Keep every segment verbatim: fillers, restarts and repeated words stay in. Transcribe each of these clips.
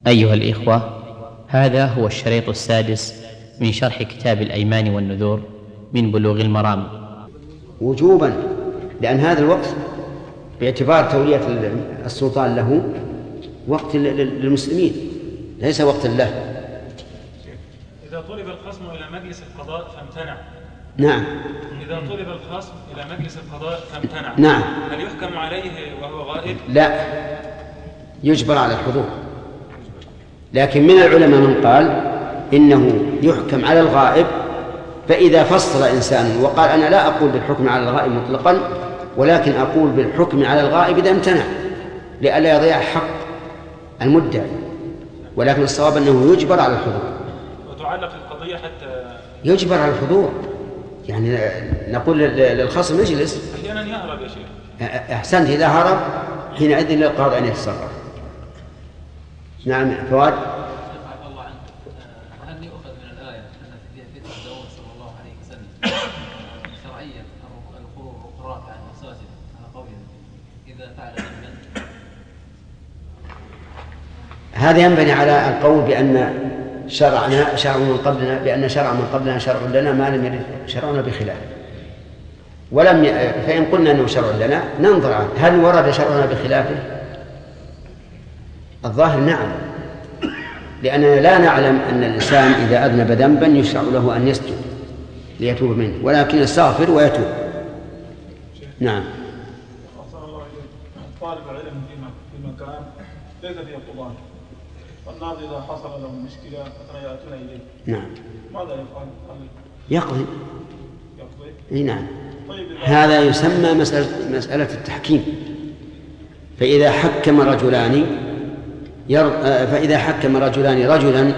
أيها الإخوة، هذا هو الشريط السادس من شرح كتاب الأيمان والنذور من بلوغ المرام. وجوبا، لأن هذا الوقت باعتبار تولية السلطان له وقت للمسلمين ليس وقت له. إذا طلب الخصم إلى مجلس القضاء فامتنع. نعم. إذا طلب الخصم إلى مجلس القضاء فامتنع. نعم. هل يحكم عليه وهو غائب؟ لا، يجبر على الحضور. لكن من العلماء من قال إنه يحكم على الغائب، فإذا فصل إنسان وقال أنا لا أقول بالحكم على الغائب مطلقا، ولكن أقول بالحكم على الغائب إذا امتنع لئلا يضيع حق المدعي، ولكن الصواب أنه يجبر على الحضور. وتعلق القضية حتى يجبر على الحضور، يعني نقول للخصم اجلس. أحيانا يهرب يا شيخ. أحسنت، إذا هرب حينئذ للقاضي أن يتصرف. نعم. فؤاد. الله عنك، هل يؤخذ من الآية أن في فتنة داود صلى الله عليه وسلم شرعية الخروج والقراءة عن المساجد على قوله إذا فعل ذنبا؟ هذا ينبني على القول بأن شرعنا شرع من قبلنا، بأن شرع من قبلنا شرع لنا ما لم يرد شرعنا بخلافه، ولم ي... فإن قلنا أنه شرع لنا ننظر هل ورد شرعنا بخلافه. الظاهر نعم، لأننا لا نعلم أن الإنسان إذا أذنب ذنبا يشرع له أن يسجد ليتوب منه، ولكن يستغفر ويتوب. نعم. طالب علم في مكان ليس فيه قضاة، والناظر إذا حصل له مشكلة مثلا يأتون إليه، نعم، ماذا يفعل؟ يقضي. يقضي؟ إيه نعم. طيب هذا يسمى مسألة, مسألة التحكيم. فإذا حكم رجلان ير... فإذا حكم رجلان رجلا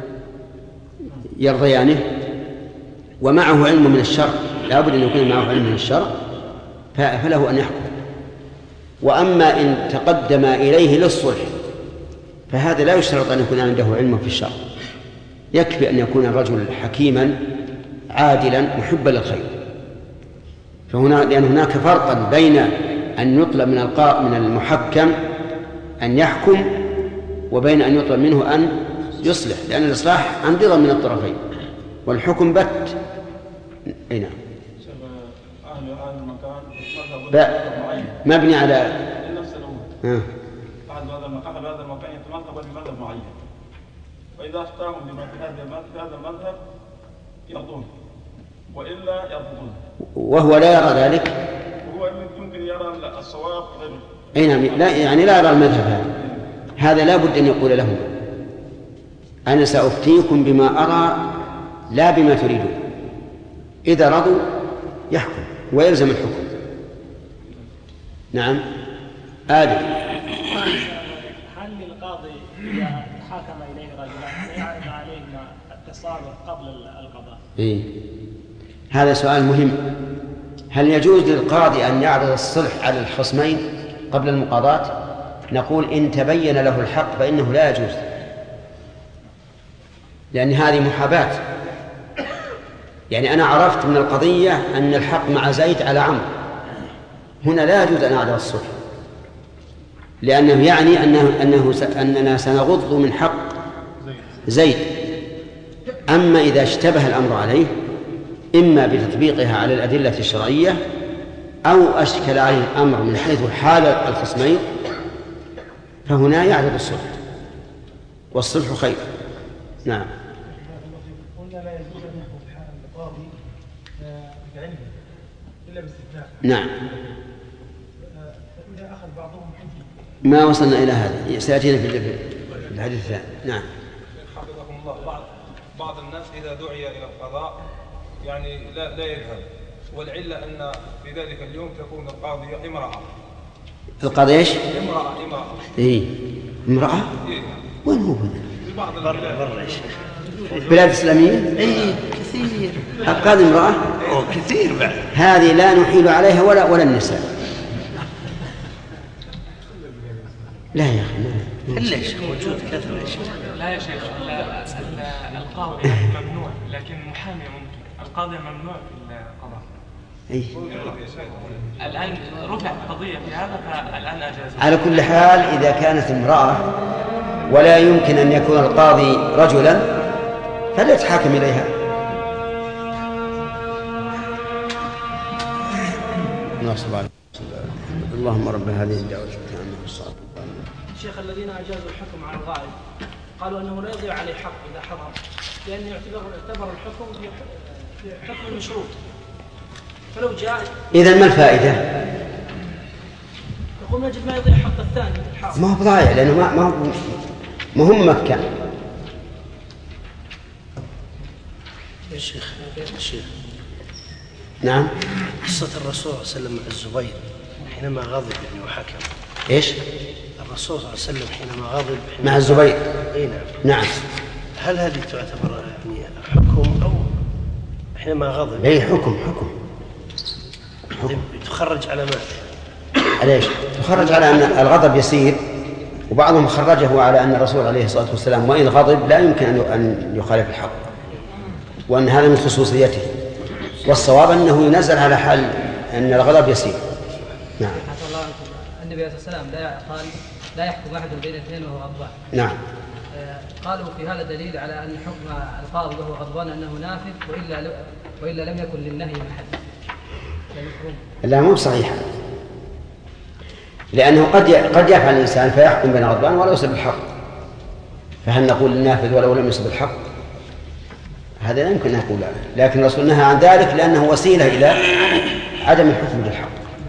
يرضيانه ومعه علم من الشرع، لا بد أن يكون معه علم من الشرع، فله أن يحكم. وأما إن تقدم إليه للصلح فهذا لا يشترط أن يكون عنده علم في الشرع، يكفي أن يكون الرجل حكيما عادلا محبا للخير. فهنا لأن هناك فرقا بين أن يطلب من القاء من المحكم أن يحكم وبين أن يطلب منه أن يصلح، لأن الإصلاح عن رضا من الطرفين والحكم بت. أي نعم. مبني على نفس الأمور. أحد هذا المكان هذا المكان يتمذهب بمذهب معين، وإذا اختاروا بما في هذا المذهب يرضون وإلا يرفضون، وهو لا يرى ذلك. وهو يمكن يرى الصواب غير. أي نعم، لا يعني لا يرى المذهب هذا. هذا لا بد أن يقول لهم أنا سأفتيكم بما أرى لا بما تريدون. إذا رضوا يحكم ويلزم الحكم. نعم. آدم. هل للقاضي إذا حاكم إليه رجلان يعرض عليه التصالح قبل القضاء؟ إيه؟ هذا سؤال مهم. هل يجوز للقاضي أن يعرض الصلح على الخصمين قبل المقاضاة؟ نقول إن تبين له الحق فإنه لا يجوز، لأن هذه محاباة. يعني أنا عرفت من القضية أن الحق مع زيد على عمرو، هنا لا يجوز أن أعرض الصلح، لأنه يعني أنه أنه أننا سنغض من حق زيد. أما إذا اشتبه الأمر عليه إما بتطبيقها على الأدلة الشرعية أو أشكل عليه الأمر من حيث حال الخصمين، فهنا يعرض الصلح، والصلح خير. نعم. قلنا لا يجوز أن يحكم في حال القاضي بعلمه إلا باستثناء. نعم. فإذا أخذ بعضهم حجة. ما وصلنا إلى هذا، سيأتينا في الحديث الثاني. نعم. حفظكم الله. بعض بعض الناس إذا دعي إلى القضاء يعني لا لا يذهب، والعلة أن في ذلك اليوم تكون القاضية امرأة. القاضي إيش؟ امرأة امرأة. إيه امرأة؟ إيه. وين هو هنا؟ في بعض البلاد. بلاد إسلامية؟ إيه كثير. القاضي امرأة؟ أو كثير بعد. هذه لا نحيل عليها ولا ولا النساء. لا يا أخي ما. إلا يا شيخ موجود كثر يا شيخ. لا يا شيخ، القاضي ممنوع لكن محامي ممكن. القاضي ممنوع في القضاء. أي. الآن رفع قضية في هذا فالآن أجاز. على كل حال إذا كانت امرأة ولا يمكن أن يكون القاضي رجلا فليتحاكم إليها. اللهم رب هذه الدعوة التامة والصلاة. الشيخ الذين أجازوا الحكم على الغائب قالوا أنه لا يضيع عليه حق إذا حضر، لأنه يعتبر اعتبر الحكم حكم مشروط، فلو جاء إذن ما الفائدة؟ يقول يجب ما يضيع حق الثاني الحاضر. ما هو ضايع لأنه ما ما مهم مكة. يا شيخ الشيخ نعم. قصة الرسول صلى الله عليه وسلم مع الزبير حينما غضب يعني وحكم. إيش؟ الرسول صلى الله عليه وسلم حينما غضب مع الزبير. أي نعم. نعم. هل هذه تعتبر يعني حكم أو حينما غضب؟ أي حكم حكم. حكم. تخرج على ماذا؟ ليش؟ تخرج على أن الغضب يسير، وبعضهم خرجه على أن الرسول عليه الصلاة والسلام وإن غضب لا يمكن أن يخالف الحق، وأن هذا من خصوصيته، والصواب أنه ينزل على حال أن الغضب يسير. نعم. النبي عليه الصلاة والسلام لا قال لا يحكم أحد بين اثنين وهو غضبان. نعم. قالوا في هذا دليل على أن حكم القاضي وهو غضبان أنه نافذ، وإلا وإلا لم يكن للنهي محل. لا مو صحيح، لأنه قد قد يفعل الإنسان فيحكم بين غضبان ولا يصب الحق، فهل نقول النافذ ولو لم يصب الحق؟ هذا لا يمكن أن نقول، لكن الرسول نهى عن ذلك لأنه وسيلة إلى عدم الحكم بالحق.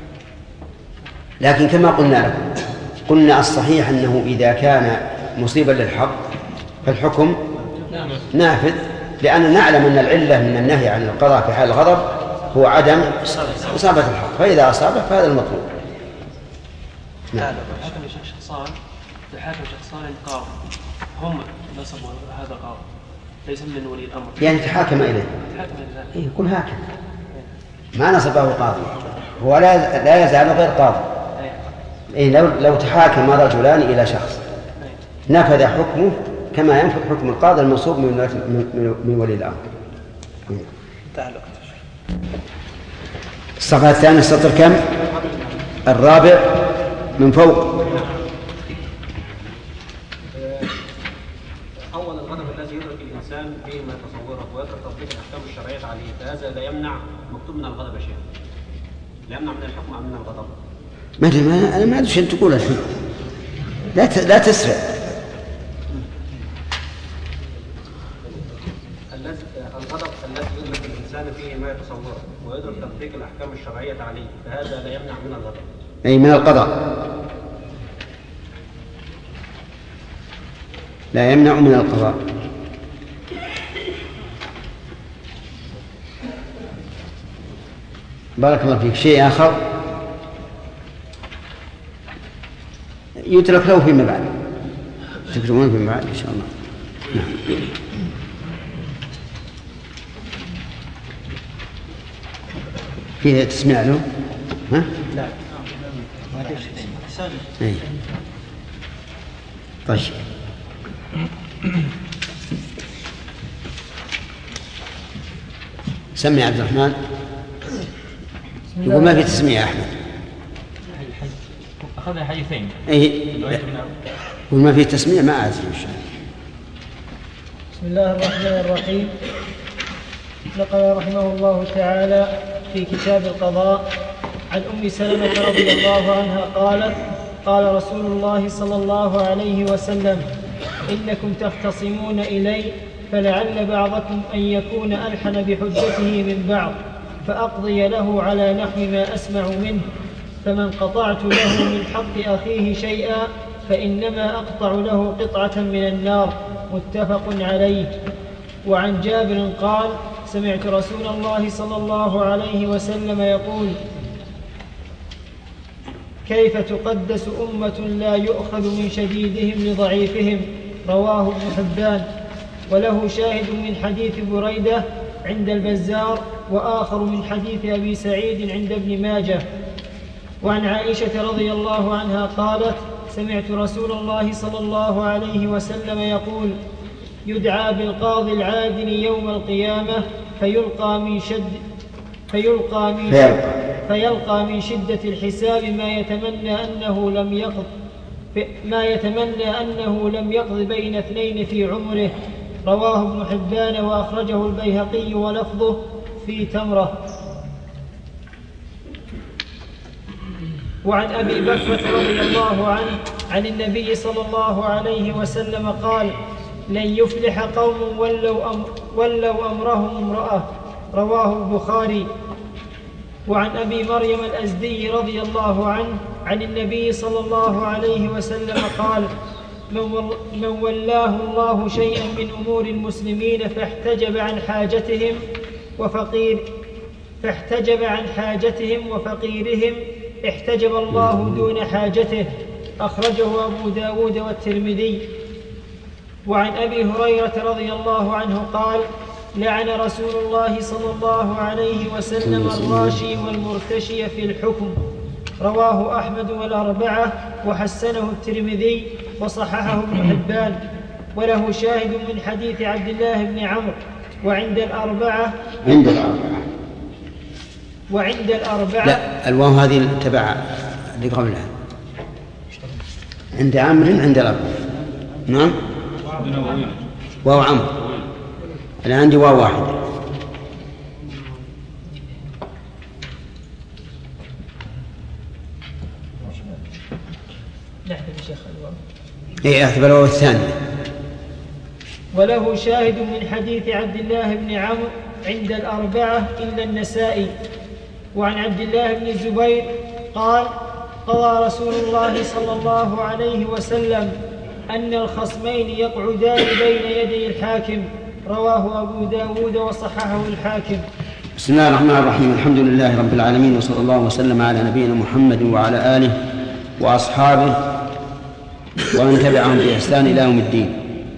لكن كما قلنا لكم، قلنا الصحيح أنه إذا كان مصيبا للحق فالحكم نافذ، لأن نعلم أن العلة من النهي عن القضاء في حال الغضب هو عدم إصابة الحق، فإذا أصابه فهذا المطلوب. نعم. حكم الشيخ شخصان حكم شخصان القاضي هم نصبوا هذا القاضي ليس من ولي الأمر، يعني تحاكم إليه. تحاكم إليه. يقول هكذا ما نصبه قاضي، هو لا لا يزال غير قاضي. إيه لو لو تحاكم رجلان إلى شخص نفذ حكمه كما ينفذ حكم القاضي المنصوب من من, من ولي الأمر. الصفحة الثانية السطر كم؟ الرابع من فوق. أول الغضب الذي يدرك الإنسان فيه ما يتصوره ويترك تطبيق الأحكام الشرعية عليه، فهذا لا يمنع مكتوب من الغضب شيء، لا يمنع من الحكم أم من الغضب. ما أدري ما أنا ما أدري شو تقول الحين. لا ت... لا تسرع. الغضب الذي يدرك الإنسان فيه ما يتصوره ويدرك تطبيق الأحكام الشرعية عليه، فهذا لا يمنع من الغضب. أي من القضاء. لا يمنع من القضاء. بارك الله فيك. شيء آخر يترك له فيما بعد، تكتبون فيما بعد إن شاء الله. نعم. فيه تسمع له؟ ها؟ لا. أي. طيب. سمي عبد الرحمن. يقول ما في تسمية يا أحمد. أخذنا حديثين. أي. يقول ما في تسمية ما أعرف إن شاء الله. بسم الله الرحمن الرحيم. نقل رحمه الله تعالى في كتاب القضاء عن أم سلمة رضي الله عنها قالت: قال رسول الله صلى الله عليه وسلم: إنكم تختصمون إلي، فلعل بعضكم أن يكون ألحن بحجته من بعض، فأقضي له على نحو ما أسمع منه، فمن قطعت له من حق أخيه شيئا فإنما أقطع له قطعة من النار. متفق عليه. وعن جابر قال: سمعت رسول الله صلى الله عليه وسلم يقول: كيف تقدس أمة لا يؤخذ من شديدهم لضعيفهم. رواه ابن حبان. وله شاهد من حديث بريدة عند البزار، وآخر من حديث أبي سعيد عند ابن ماجه. وعن عائشة رضي الله عنها قالت: سمعت رسول الله صلى الله عليه وسلم يقول: يدعى بالقاضي العادل يوم القيامة فيلقى من شد فيلقى من شد فيلقى من شدة الحساب ما يتمنى أنه لم يقض ما يتمنى أنه لم يقض بين اثنين في عمره. رواه ابن حبان وأخرجه البيهقي ولفظه في تمرة. وعن أبي بكر رضي الله عنه عن النبي صلى الله عليه وسلم قال: لن يفلح قوم ولوا, أمر ولوا أمرهم امرأة. رواه البخاري. وعن أبي مريم الأزدي رضي الله عنه عن النبي صلى الله عليه وسلم قال: من ولاه الله شيئا من أمور المسلمين فاحتجب عن حاجتهم وفقير فاحتجب عن حاجتهم وفقيرهم احتجب الله دون حاجته. أخرجه أبو داود والترمذي. وعن أبي هريرة رضي الله عنه قال: لعن رسول الله صلى الله عليه وسلم الراشي والمرتشي في الحكم. رواه أحمد والأربعة وحسنه الترمذي وصححه ابن حبان، وله شاهد من حديث عبد الله بن عمرو. وعند الأربعة عند الأربعة وعند الأربعة لا، الواو هذه تبع اللي قبلها. عند عمرو عند الأربعة. نعم، واو عمرو. أنا عندي واو واحد. إيه، احتفل الواو الثانية. وله شاهد من حديث عبد الله بن عمرو عند الأربعة إلا النسائي. وعن عبد الله بن الزبير قال: قضى رسول الله صلى الله عليه وسلم أن الخصمين يقعدان بين يدي الحاكم. رواه أبو داود وصححه الحاكم. بسم الله الرحمن الرحيم. الحمد لله رب العالمين، وصلى الله وسلم على نبينا محمد وعلى آله وأصحابه ومن تبعهم بإحسان إلى يوم الدين.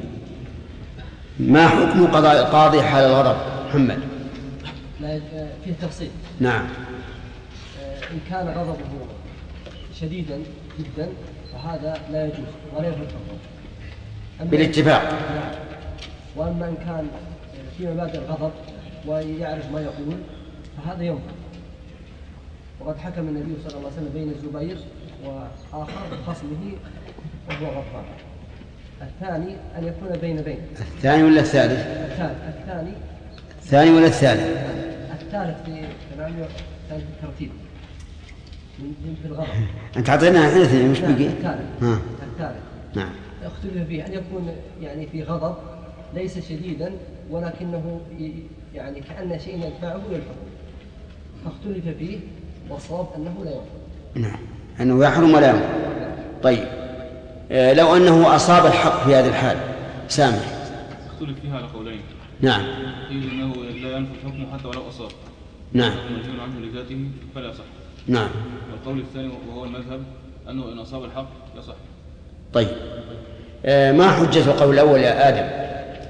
ما حكم قضاء القاضي حال الغضب؟ محمد. فيه تفصيل. نعم. إن كان غضبه شديدا جدا فهذا لا يجوز ولا يجوز بالاتفاق. نعم. وأما إن كان في مبادئ الغضب ويعرف ما يقول فهذا ينفع. وقد حكم النبي صلى الله عليه وسلم بين الزبير وآخر خصمه وهو غضبان. الثاني أن يكون بين بين. الثاني ولا الثالث؟ الثاني. الثاني. الثاني ولا الثالث؟ الثالث في كلامي الثالث الترتيب في الغضب. أنت أعطينا الحين اثنين مش بقي؟ الثالث. ها. الثالث. نعم. اختلف فيه أن يكون يعني في غضب ليس شديدا ولكنه يعني كأن شيء يدفعه للحكم، فاختلف فيه والصواب أنه لا يحرم. نعم، أنه يحرم ولا يحرم. طيب، آه لو أنه أصاب الحق في هذه الحال سامح. اختلف فيها على قولين. نعم. قيل إنه لا ينفذ حكمه حتى ولو أصاب. نعم. منهي عنه لذاته فلا يصح. نعم. والقول الثاني وهو المذهب أنه إن أصاب الحق يصح. طيب، آه ما حجة القول الأول يا آدم؟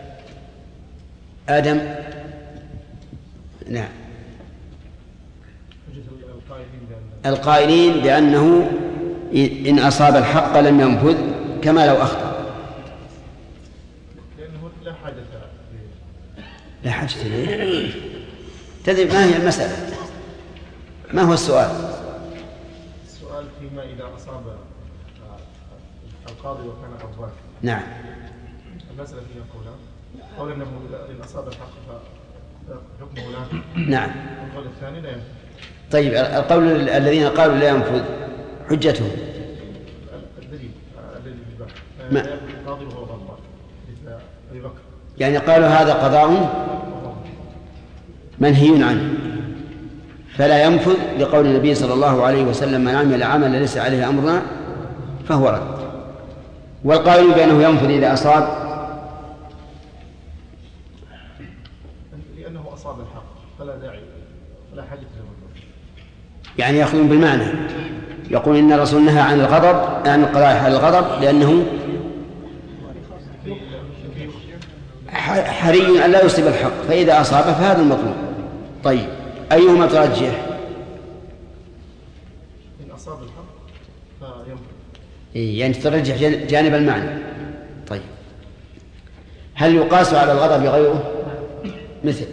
آدم. نعم. القائلين بأنه إن أصاب الحق لم ينفذ كما لو أخطأ. لأنه لا حاجة لا حاجة إليه. تدري ما هي المسألة؟ ما هو السؤال؟ السؤال فيما إذا أصاب القاضي وكان غضبان. نعم. المسألة فيها قولان. قول أنه إن أصاب الحق فحكمه لا. نعم. والقول الثاني لا ينفذ. طيب، القول الذين قالوا لا ينفذ حجتهم؟ الدليل الذي ما القاضي وهو غضبان مثل أبي بكر. يعني قالوا هذا قضاء منهي عنه فلا ينفذ، لقول النبي صلى الله عليه وسلم: من عمل عملا ليس عليه أمرنا فهو رد. والقائل بأنه ينفذ إذا أصاب لأنه أصاب الحق فلا داعي فلا حاجة له. يعني يأخذون بالمعنى، يقول إن الرسول نهى عن الغضب عن القضاء حال الغضب لأنه حري أن لا يصيب الحق، فإذا أصاب فهذا المطلوب. طيب، أيهما ترجح؟ إن أصاب الحق فينفذ. إيه، يعني ترجح جانب المعنى. طيب، هل يقاس على الغضب غيره؟ مثل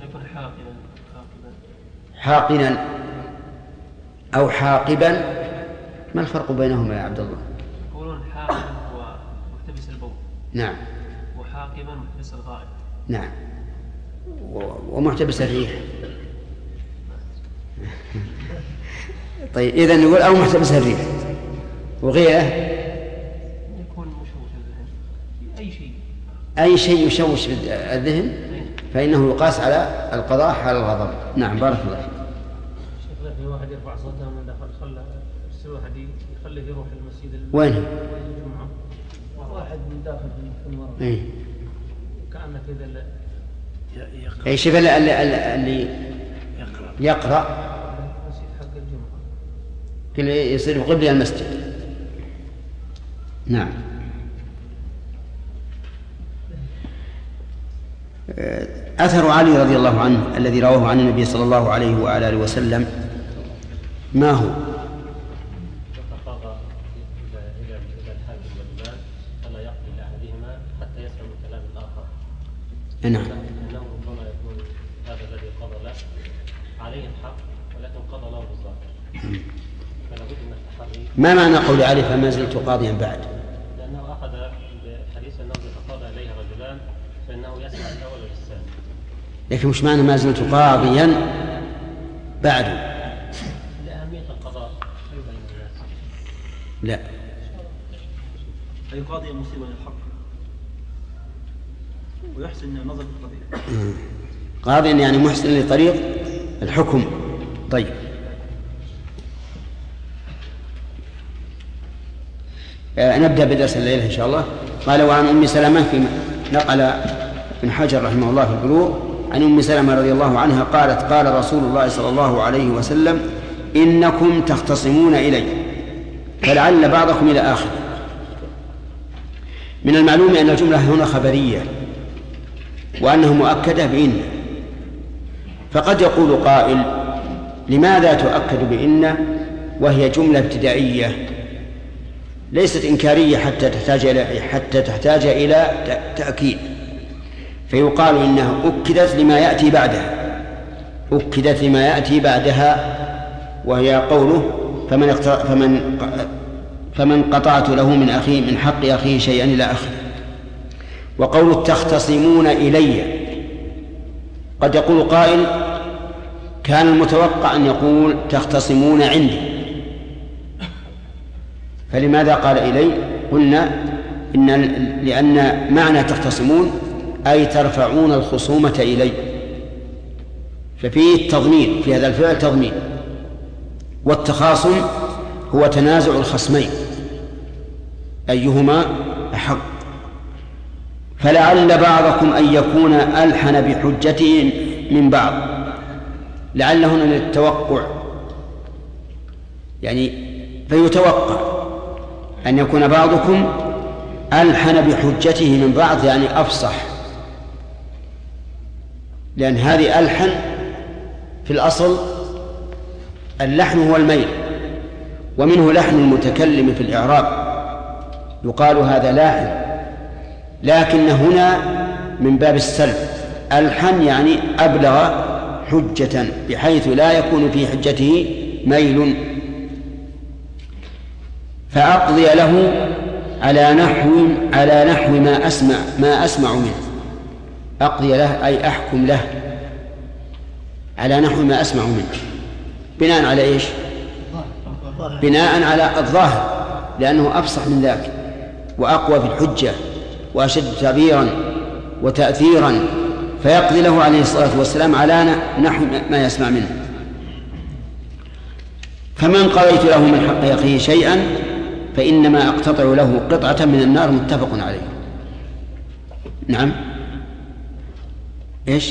حاقنا أو حاقبا، ما الفرق بينهما يا عبد الله؟ يقولون نعم. وحاكما محبس الغائب. نعم. ومحتبس الريح. طيب إذا نقول أو محتبس الريح وغيره يكون مشوش الذهن. أي شيء أي شيء يشوش الذهن فإنه يقاس على القضاء حال الغضب. نعم بارك الله فيك. شيخنا في واحد يرفع صوته من داخل خلى السوى حديد يخليه يروح المسجد وين؟ الجمعة. واحد من داخل في المرة. إيه. كأنه كذا أي شيء اللي, اللي, اللي يقرأ كل يصير قبل المسجد. نعم. أثر علي رضي الله عنه الذي رواه عن النبي صلى الله عليه وعلى آله وسلم ما هو؟ نعم. أنه ربما يكون هذا الذي قضى له عليه الحق ولكن قضى له بالظاهر. فلا بد من التحري. ما معنى قول علي فما زلت قاضيا بعد؟ لأنه أخذ بحديث أنه يتقاضى إليه رجلان فإنه يسمع الأول والثاني. لكن مش معنى ما زلت قاضيا بعد؟ لأهمية القضاء بين الناس. لا. أي قاضي مصيبا للحق ويحسن النظر في القضية. قاضي يعني محسن لطريق الحكم. طيب. آه نبدأ بدرس الليلة إن شاء الله. قال وعن أم سلمة في نقل ابن حجر رحمه الله في البلوغ عن أم سلمة رضي الله عنها قالت قال رسول الله صلى الله عليه وسلم إنكم تختصمون إلي فلعل بعضكم إلى آخر. من المعلوم أن الجملة هنا خبرية وأنه مؤكدة بإن. فقد يقول قائل لماذا تؤكد بإن وهي جملة ابتدائية ليست إنكارية حتى تحتاج إلى حتى تحتاج إلى تأكيد؟ فيقال إنها أكدت لما يأتي بعدها أكدت لما يأتي بعدها وهي قوله فمن فمن فمن قطعت له من أخيه من حق أخيه شيئا إلى آخره. وقول تختصمون إلي قد يقول قائل كان المتوقع أن يقول تختصمون عندي فلماذا قال إلي؟ قلنا إن لأن معنى تختصمون أي ترفعون الخصومة إلي ففيه التضمين في هذا الفعل تضمين. والتخاصم هو تنازع الخصمين أيهما أحق. فلعل بعضكم أن يكون ألحن بحجته من بعض. لعل هنا للتوقع يعني فيتوقع أن يكون بعضكم ألحن بحجته من بعض يعني أفصح لأن هذه ألحن في الأصل اللحن هو الميل ومنه لحن المتكلم في الإعراب يقال هذا لاحن لكن هنا من باب السلب ألحن يعني أبلغ حجة بحيث لا يكون في حجته ميل. فأقضي له على نحو على نحو ما أسمع ما أسمع منه. أقضي له أي أحكم له على نحو ما أسمع منه بناء على إيش؟ بناء على الظاهر لأنه أفصح من ذاك وأقوى في الحجة وأشد تعبيرا وتأثيرا فيقضي له عليه الصلاة والسلام على نحو ما يسمع منه. فمن قضيت له من حق أخيه شيئا فإنما أقتطع له قطعة من النار متفق عليه. نعم إيش؟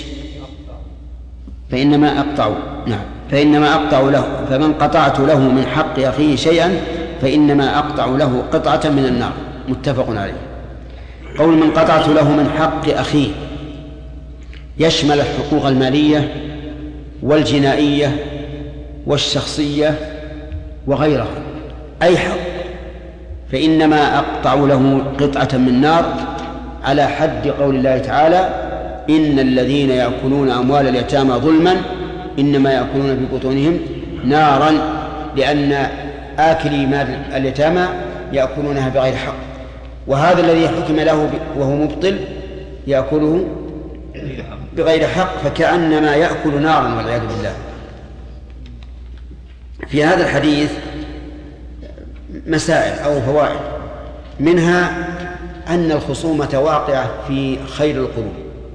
فإنما أقطع نعم فإنما أقطع له فمن قطعت له من حق أخيه شيئا فإنما أقطع له قطعة من النار متفق عليه. قول من قطعت له من حق أخيه يشمل الحقوق المالية والجنائية والشخصية وغيرها أي حق فإنما أقطع له قطعة من نار على حد قول الله تعالى إن الذين يأكلون أموال اليتامى ظلما إنما يأكلون في بطونهم نارا لأن آكلي مال اليتامى يأكلونها بغير حق وهذا الذي حكم له وهو مبطل يأكله بغير حق، فكأنما يأكل نارا والعياذ بالله. في هذا الحديث مسائل أو فوائد، منها أن الخصومة واقعة في خير القرون،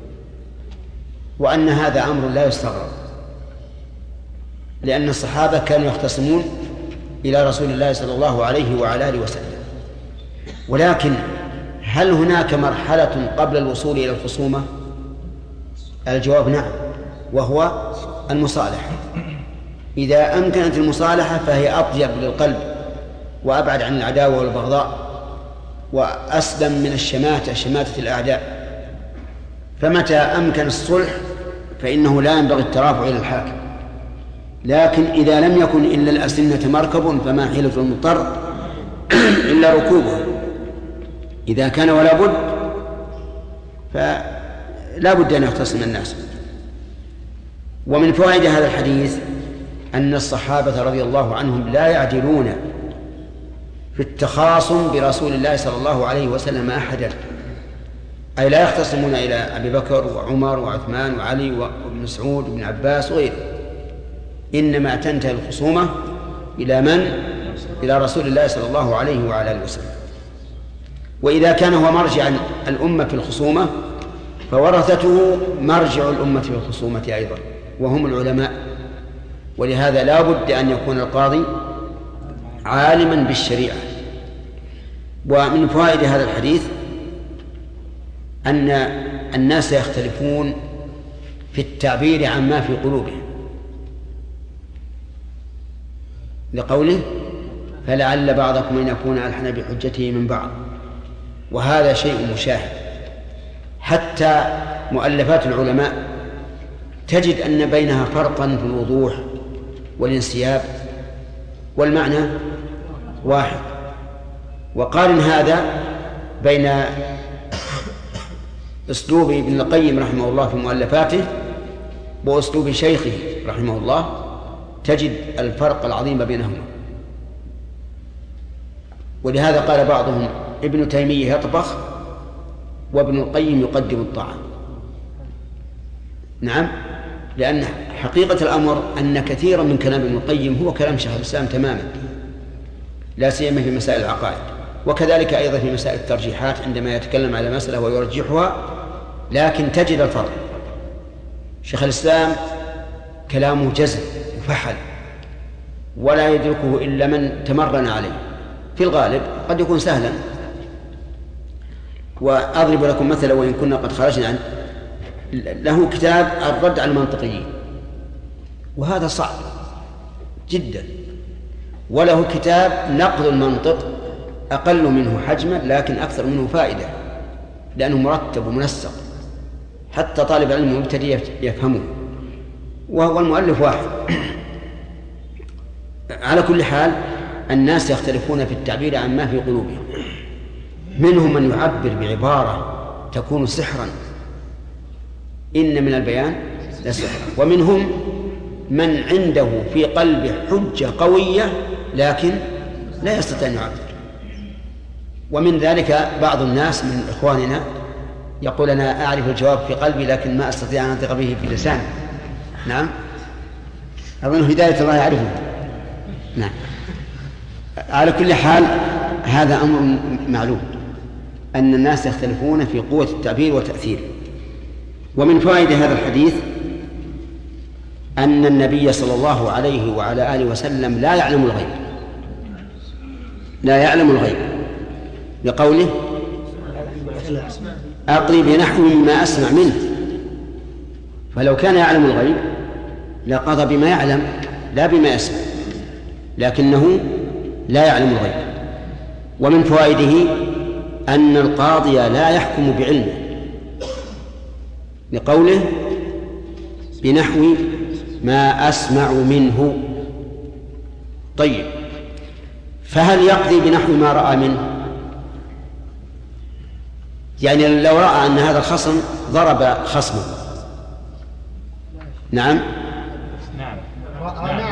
وأن هذا أمر لا يستغرب، لأن الصحابة كانوا يختصمون إلى رسول الله صلى الله عليه وعلى آله وسلم. ولكن هل هناك مرحلة قبل الوصول إلى الخصومة؟ الجواب نعم، وهو المصالحة. إذا أمكنت المصالحة فهي أطيب للقلب وأبعد عن العداوة والبغضاء وأسلم من الشماتة شماتة الأعداء. فمتى أمكن الصلح فإنه لا ينبغي الترافع إلى الحاكم. لكن إذا لم يكن إلا الأسنة مركب فما حيلة المضطر إلا ركوبه. إذا كان ولا بد فلا بد أن يختصم الناس. ومن فوائد هذا الحديث أن الصحابة رضي الله عنهم لا يعدلون في التخاصم برسول الله صلى الله عليه وسلم أحدا، أي لا يختصمون إلى أبي بكر وعمر وعثمان وعلي وابن مسعود وابن عباس وغيره، إنما تنتهي الخصومة إلى من؟ إلى رسول الله صلى الله عليه وعلى آله وسلم. وإذا كان هو مرجع الأمة في الخصومة فورثته مرجع الأمة في الخصومة أيضا، وهم العلماء. ولهذا لا بد أن يكون القاضي عالما بالشريعة. ومن فوائد هذا الحديث أن الناس يختلفون في التعبير عما في قلوبهم، لقوله فلعل بعضكم أن يكون ألحن بحجته من بعض، وهذا شيء مشاهد. حتى مؤلفات العلماء تجد أن بينها فرقا في الوضوح والانسياب، والمعنى واحد. وقارن هذا بين أسلوب ابن القيم رحمه الله في مؤلفاته وأسلوب شيخه رحمه الله، تجد الفرق العظيم بينهما. ولهذا قال بعضهم ابن تيمية يطبخ وابن القيم يقدم الطعام. نعم، لأن حقيقة الأمر أن كثيرا من كلام ابن القيم هو كلام شيخ الإسلام تماما، لا سيما في مسائل العقائد، وكذلك أيضا في مسائل الترجيحات عندما يتكلم على مسألة ويرجحها. لكن تجد الفرق. شيخ الإسلام كلامه جزم وفحل ولا يدركه إلا من تمرن عليه، في الغالب قد يكون سهلا. وأضرب لكم مثلا وإن كنا قد خرجنا عن له كتاب الرد على المنطقيين، وهذا صعب جدا. وله كتاب نقد المنطق أقل منه حجما لكن أكثر منه فائدة، لأنه مرتب ومنسق حتى طالب علم مبتدئ يفهمه، وهو المؤلف واحد. على كل حال الناس يختلفون في التعبير عن ما في قلوبهم. منهم من يعبر بعبارة تكون سحرا، إن من البيان لسحرا. ومنهم من عنده في قلبه حجة قوية لكن لا يستطيع أن يعبر. ومن ذلك بعض الناس من إخواننا يقول أنا أعرف الجواب في قلبي لكن ما أستطيع أن أنطق به في لساني. نعم، أظن هداية الله يعرفه. نعم. على كل حال هذا أمر معلوم أن الناس يختلفون في قوة التعبير وتأثيره. ومن فوائد هذا الحديث أن النبي صلى الله عليه وعلى آله وسلم لا يعلم الغيب، لا يعلم الغيب، لقوله أقضي بنحو مما أسمع منه. فلو كان يعلم الغيب لقضى بما يعلم لا بما يسمع، لكنه لا يعلم الغيب. ومن فوائده أن القاضي لا يحكم بعلمه، لقوله بنحو ما أسمع منه. طيب، فهل يقضي بنحو ما رأى منه؟ يعني لو رأى أن هذا الخصم ضرب خصمه، نعم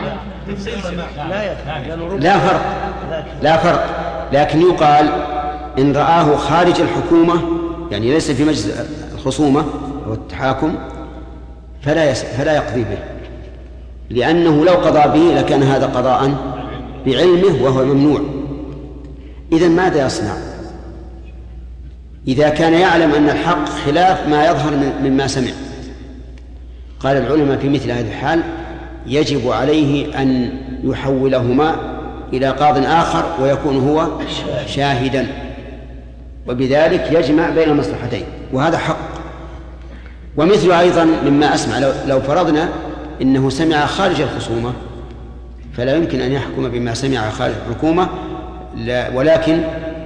لا فرق، لا فرق، لكن يقال إن رآه خارج الحكومة يعني ليس في مجلس الخصومة أو التحاكم فلا, يس... فلا يقضي به، لأنه لو قضى به لكان هذا قضاء بعلمه وهو ممنوع. إذن ماذا يصنع إذا كان يعلم أن الحق خلاف ما يظهر مما سمع؟ قال العلماء في مثل هذه الحال يجب عليه أن يحولهما إلى قاض آخر ويكون هو شاهدا، وبذلك يجمع بين المصلحتين، وهذا حق. ومثل أيضا مما أسمع لو, لو فرضنا إنه سمع خارج الخصومة فلا يمكن أن يحكم بما سمع خارج الحكومة، ولكن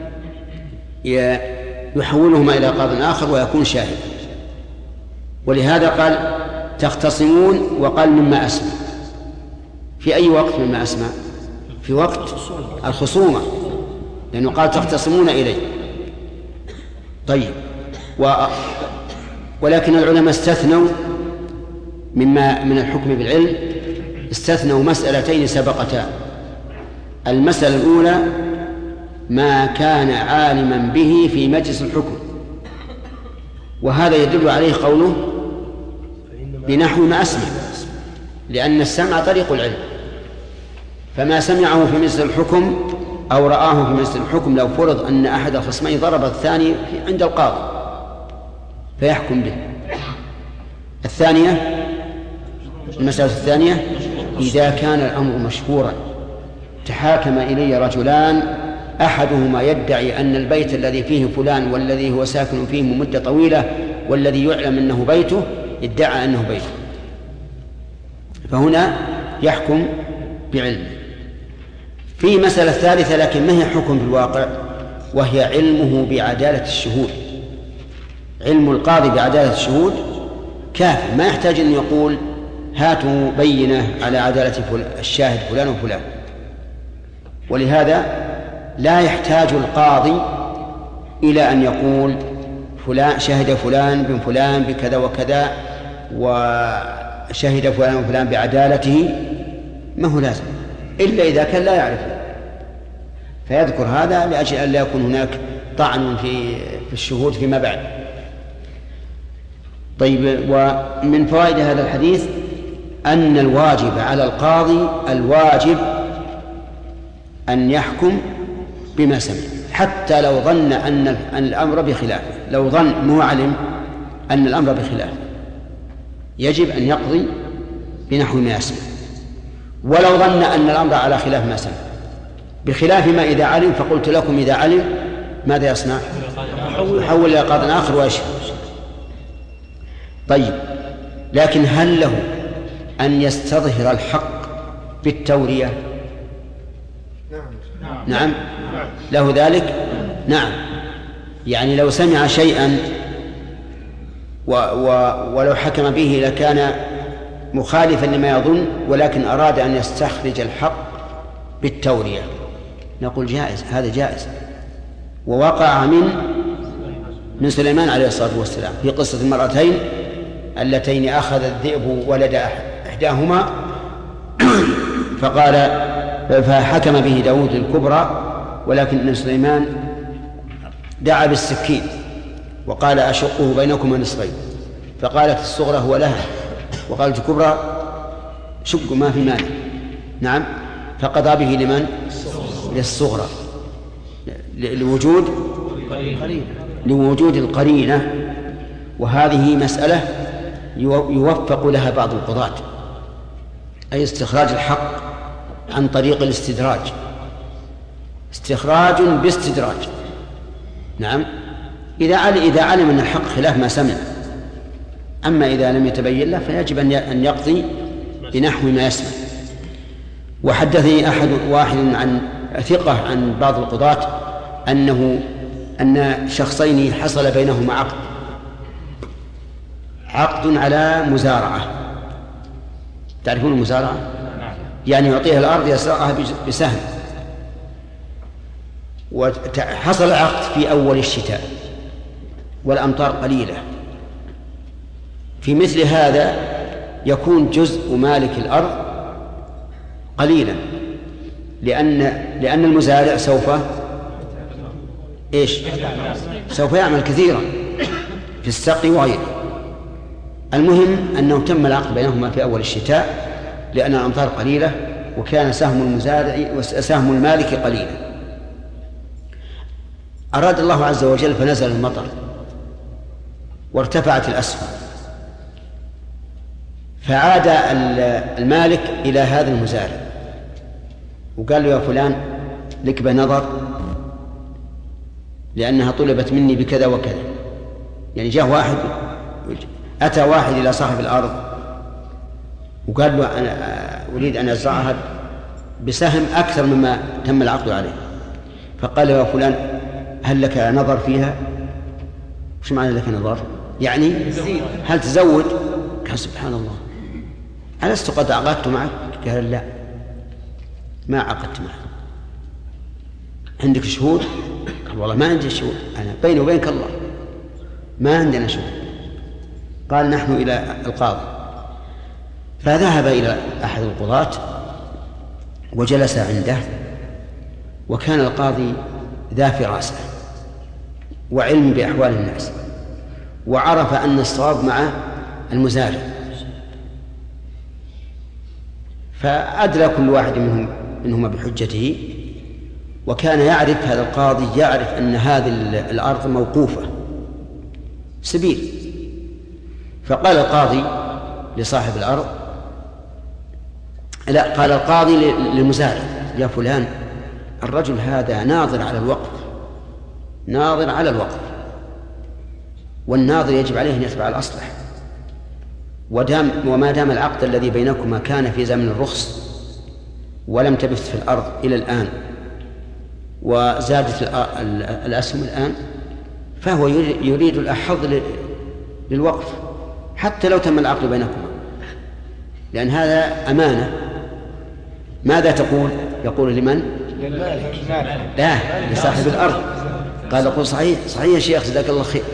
يحولهما إلى قاض آخر ويكون شاهد. ولهذا قال تختصمون، وقال مما أسمع. في أي وقت مما أسمع؟ في وقت الخصومة، لأنه قال تختصمون إليه. طيب و... ولكن العلماء استثنوا مما من الحكم بالعلم، استثنوا مسألتين سبقتا. المسألة الأولى ما كان عالما به في مجلس الحكم، وهذا يدل عليه قوله بنحو ما أسمع، لأن السمع طريق العلم. فما سمعه في مجلس الحكم أو رآه في مجلس الحكم لو فرض أن أحد الخصمين ضرب الثاني عند القاضي فيحكم به. الثانية المسألة الثانية إذا كان الأمر مشهورا، تحاكم إلي رجلان أحدهما يدعي أن البيت الذي فيه فلان والذي هو ساكن فيه مدة طويلة والذي يعلم أنه بيته ادعى أنه بيته، فهنا يحكم بعلمه. في مسألة ثالثة لكن ما هي حكم في الواقع، وهي علمه بعدالة الشهود. علم القاضي بعدالة الشهود كافٍ، ما يحتاج أن يقول هاتوا بينة على عدالة الشاهد فلان وفلان. ولهذا لا يحتاج القاضي إلى أن يقول فلان شهد فلان بن فلان بكذا وكذا وشهد فلان وفلان بعدالته، ما هو لازم إلا إذا كان لا يعرفه، فيذكر هذا لأجل أن لا يكون هناك طعن في في الشهود فيما بعد. طيب، ومن فوائد هذا الحديث أن الواجب على القاضي الواجب أن يحكم بما سمع، حتى لو ظن أن الأمر بخلافه. لو ظن مو علم أن الأمر بخلافه يجب أن يقضي بنحو ما يسمع، ولو ظن أن الأمر على خلاف ما سمع بخلاف ما إذا علم. فقلت لكم إذا علم ماذا يصنع؟ يحول إلى قاض آخر ويشهد. طيب، لكن هل له أن يستظهر الحق بالتورية؟ نعم, نعم. له ذلك؟ نعم. يعني لو سمع شيئا و و ولو حكم به لكان مخالفا لما يظن، ولكن أراد أن يستخرج الحق بالتورية، نقول جائز، هذا جائز. ووقع من من سليمان عليه الصلاة والسلام في قصة المرأتين اللتين أخذ الذئب ولد إحداهما فقال فحكم به داود الكبرى، ولكن ابن سليمان دعا بالسكين وقال أشقه بينكما نصفين، فقالت الصغرى هو لها وقالت الكبرى شق ما في مانع. نعم، فقضى به لمن؟ للصغرى، لوجود لوجود القرينة. وهذه مسألة يوفق لها بعض القضاة، أي استخراج الحق عن طريق الاستدراج، استخراج باستدراج. نعم، إذا علم إذا علم أن الحق خلاف ما سمع. أما إذا لم يتبين له فيجب أن يقضي بنحو ما يسمع. وحدثني أحد واحد عن ثقة عن بعض القضاة أنه أن شخصين حصل بينهما عقد عقد على مزارعة. تعرفون المزارعة؟ يعني يعطيها الأرض يسرقها بسهم. وحصل العقد في أول الشتاء والأمطار قليلة. في مثل هذا يكون جزء مالك الأرض قليلا، لأن لأن المزارع سوف إيش سوف يعمل كثيرا في السقي وغيره. المهم أنه تم العقد بينهما في أول الشتاء لأن الأمطار قليلة وكان سهم المزارع وسهم المالك قليلا. أراد الله عز وجل فنزل المطر وارتفعت الأسهم، فعاد المالك إلى هذا المزارع وقال له يا فلان لك بنظر لأنها طلبت مني بكذا وكذا. يعني جاء واحد أتى واحد إلى صاحب الأرض وقال له أنا أريد أن أزرعها بسهم أكثر مما تم العقد عليه، فقال له يا فلان هل لك نظر فيها؟ وش معنى لك نظر؟ يعني هل تزود؟ قال سبحان الله ألست قد عقدت معك؟ قال لا ما عقدت معك. عندك شهود؟ قال والله ما عندي شهود، أنا بيني وبينك الله ما عندنا شهود. قال نحن إلى القاضي. فذهب إلى أحد القضاة وجلس عنده، وكان القاضي ذا فراسة وعلم بأحوال الناس، وعرف أن الصواب مع المزارع، فأدلى كل واحد منهم منهما بحجته. وكان يعرف هذا القاضي يعرف أن هذه الأرض موقوفة سبيل. فقال القاضي لصاحب الأرض لا قال القاضي للمزارع يا فلان الرجل هذا ناظر على الوقف، ناظر على الوقف، والناظر يجب عليه أن يتبع الأصلح، ودام وما دام العقد الذي بينكما كان في زمن الرخص ولم تبث في الأرض إلى الآن وزادت الأسهم الآن، فهو يريد الأحظ للوقف حتى لو تم العقد بينكما، لأن هذا أمانة. ماذا تقول؟ يقول لمن؟ لا لصاحب الأرض. قال قل صحيح صحيح يا شيخ جزاك الله خير.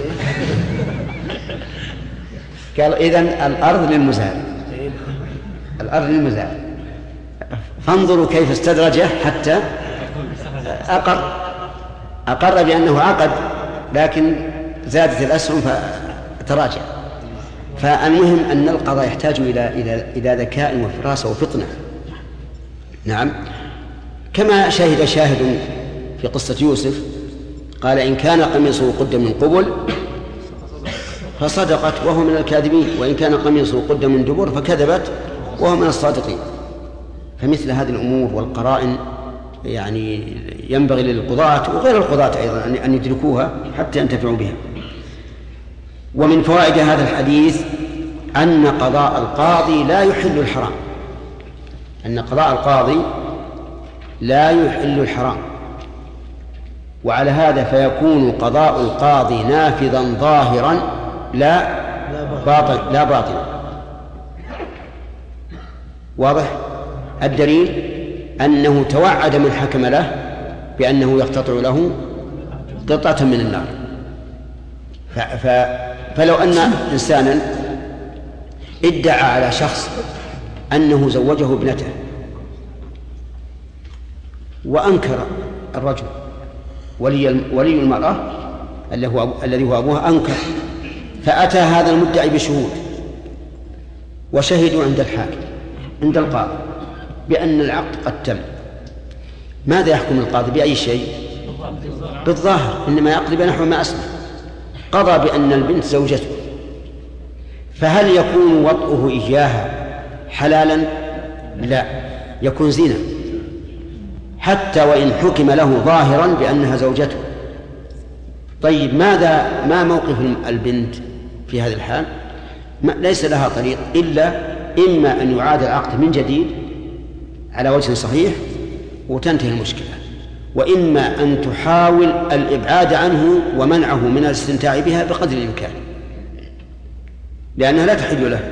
قال إذن الأرض للمزارع، الأرض للمزارع. فانظروا كيف استدرجه حتى أقر أقر بأنه عقد، لكن زادت الأسهم فتراجع. فالمهم أن القضاء يحتاج إلى إلى إلى ذكاء وفراسة وفطنة. نعم، كما شهد شاهد في قصة يوسف قال إن كان قميصه قد من قبل فصدقت وهو من الكاذبين، وإن كان قميصه قد من دبر فكذبت وهو من الصادقين. فمثل هذه الأمور والقرائن يعني ينبغي للقضاة وغير القضاة أيضا أن يدركوها حتى ينتفعوا بها. ومن فوائد هذا الحديث أن قضاء القاضي لا يحل الحرام، أن قضاء القاضي لا يحل الحرام، وعلى هذا فيكون قضاء القاضي نافذا ظاهرا لا باطل لا باطلا. واضح؟ الدليل أنه توعد من حكم له بأنه يقتطع له قطعة من النار. ف... ف... فلو أن إنسانا ادعى على شخص أنه زوجه ابنته وأنكر الرجل ولي ولي المرأة الذي هو أبوها أنكر، فأتى هذا المدعي بشهود وشهدوا عند الحاكم عند القاضي بأن العقد قد تم، ماذا يحكم القاضي؟ بأي شيء؟ بالظاهر، إنما يقضي بنحو ما أسمع. قضى بأن البنت زوجته، فهل يكون وطئه إياها حلالا؟ لا، يكون زنا حتى وإن حكم له ظاهرا بأنها زوجته. طيب ماذا ما موقف البنت في هذه الحال؟ ليس لها طريق إلا إما أن يعاد العقد من جديد على وجه صحيح وتنتهي المشكلة، وإما أن تحاول الإبعاد عنه ومنعه من الاستمتاع بها بقدر الإمكان، لأنها لا تحل له.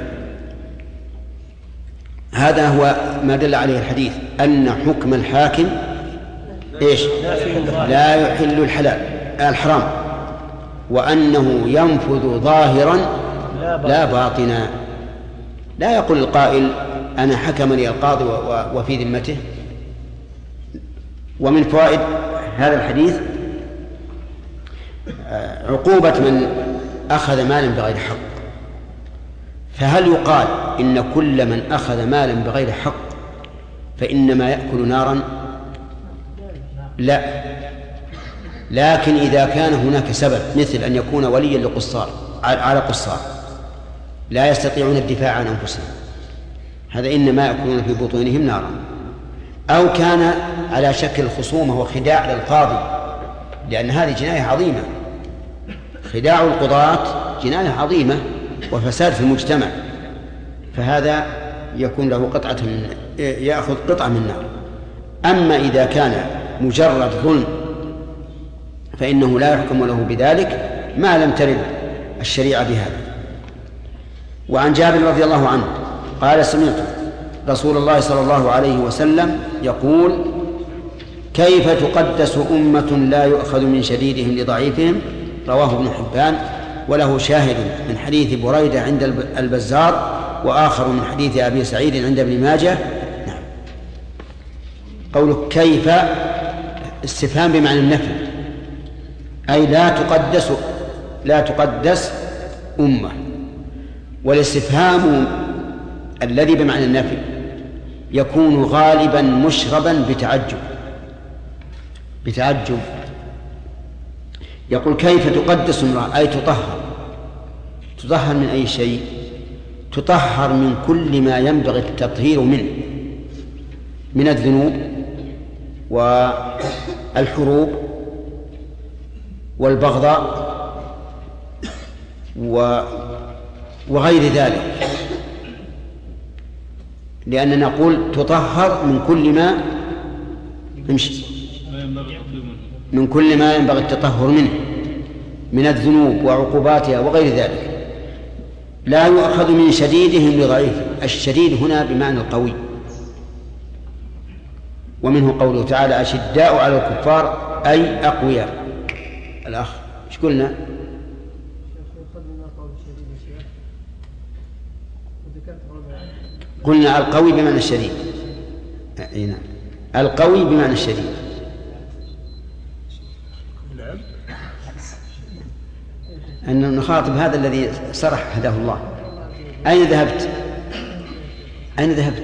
هذا هو ما دل عليه الحديث، أن حكم الحاكم إيش؟ لا يحل الحلال الحرام، وأنه ينفذ ظاهرا لا باطنا. لا يقول القائل أنا حكم لي القاضي وفي ذمته. ومن فوائد هذا الحديث عقوبة من أخذ مالا بغير حق. فهل يقال إن كل من أخذ مالا بغير حق فإنما يأكل نارا؟ لا، لكن إذا كان هناك سبب، مثل أن يكون وليا لقصار على قصار لا يستطيعون الدفاع عن أنفسهم، هذا إنما يأكلون في بطونهم نارا. أو كان على شكل الخصومة وخداع للقاضي، لأن هذه جناية عظيمة، خداع القضاة جناية عظيمة وفساد في المجتمع، فهذا يكون له قطعة من يأخذ قطعة من النار. أما إذا كان مجرد ظلم فإنه لا يحكم له بذلك ما لم ترد الشريعة بهذا. وعن جابر رضي الله عنه قال: سمعت رسول الله صلى الله عليه وسلم يقول: كيف تقدس أمة لا يؤخذ من شديدهم لضعيفهم؟ رواه ابن حبان، وله شاهد من حديث بريدة عند البزار، وآخر من حديث أبي سعيد عند ابن ماجه. نعم. قوله كيف استفهام بمعنى النفي، أي لا تقدس لا تقدس أمة. والاستفهام الذي بمعنى النفي يكون غالبا مشربا بتعجب بتعجب يقول: كيف تقدس امرأة؟ أي تطهر. تطهر من أي شيء؟ تطهر من كل ما ينبغي التطهير منه من الذنوب والحروب والبغضاء وغير ذلك، لأننا نقول تطهر من كل ما من كل ما ينبغي التطهر منه من الذنوب وعقوباتها وغير ذلك. لا يؤخذ من شديدهم لضعيف. الشديد هنا بمعنى القوي، ومنه قوله تعالى: أشداء على الكفار أي أقوياء. الأخ إيش قلنا؟ قلنا القوي بمعنى الشديد. نعم، القوي بمعنى الشديد. أن نخاطب هذا الذي صرح هداه الله. أين ذهبت؟ أين ذهبت؟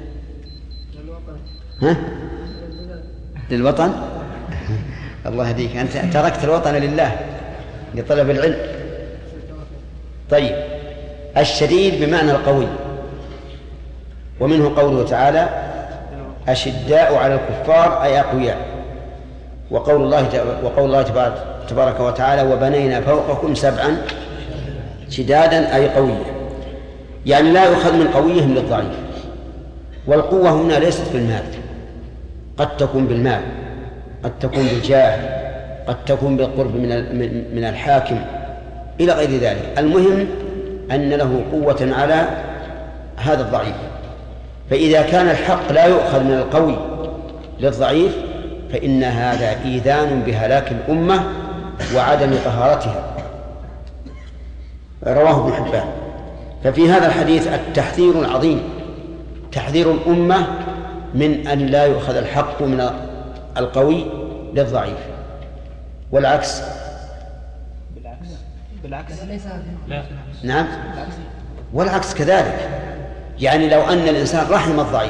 ها؟ للوطن؟ الله يهديك، أنت تركت الوطن لله لطلب العلم. طيب، الشديد بمعنى القوي، ومنه قوله تعالى: أشداء على الكفار أي أقوياء. وقول الله وقول الله تبارك وتعالى: وبنينا فوقكم سبعا شدادا أي قوية، يعني لا يؤخذ من قويهم للضعيف. والقوة هنا ليست بالمال، قد تكون بالمال، قد تكون بالجاه، قد تكون بالقرب من من الحاكم إلى غير ذلك. المهم أن له قوة على هذا الضعيف. فإذا كان الحق لا يؤخذ من القوي للضعيف فإن هذا إيذان بهلاك الأمة وعدم طهارتها. رواه ابن حبان. ففي هذا الحديث التحذير العظيم، تحذير الأمة من أن لا يؤخذ الحق من القوي للضعيف، والعكس. بالعكس بالعكس لا. نعم، والعكس كذلك. يعني لو أن الإنسان رحم الضعيف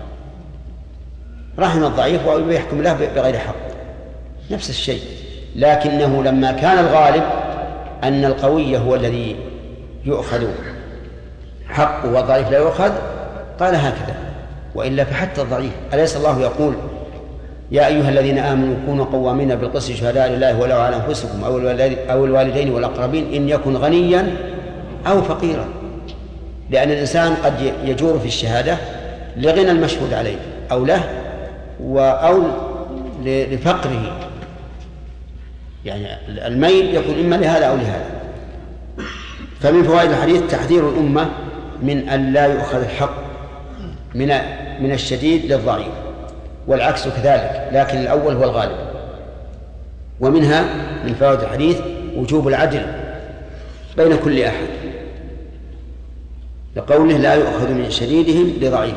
رحم الضعيف ويحكم له بغير حق، نفس الشيء. لكنه لما كان الغالب أن القوي هو الذي يؤخذ حقه والضعيف لا يؤخذ، قال هكذا. وإلا فحتى الضعيف، أليس الله يقول: يا أيها الذين آمنوا كونوا قوامين بالقسط شهداء لله ولو على أنفسكم أو الوالدين والأقربين إن يكن غنيا أو فقيرا. لأن الإنسان قد يجور في الشهادة لغنى المشهود عليه أو له أو لفقره، يعني الميل يكون إما لهذا أو لهذا. فمن فوائد الحديث تحذير الأمة من أن لا يؤخذ الحق من من الشديد للضعيف، والعكس كذلك، لكن الأول هو الغالب. ومنها من فوائد الحديث وجوب العدل بين كل أحد، لقوله: لا يؤخذ من شديدهم لضعيفه.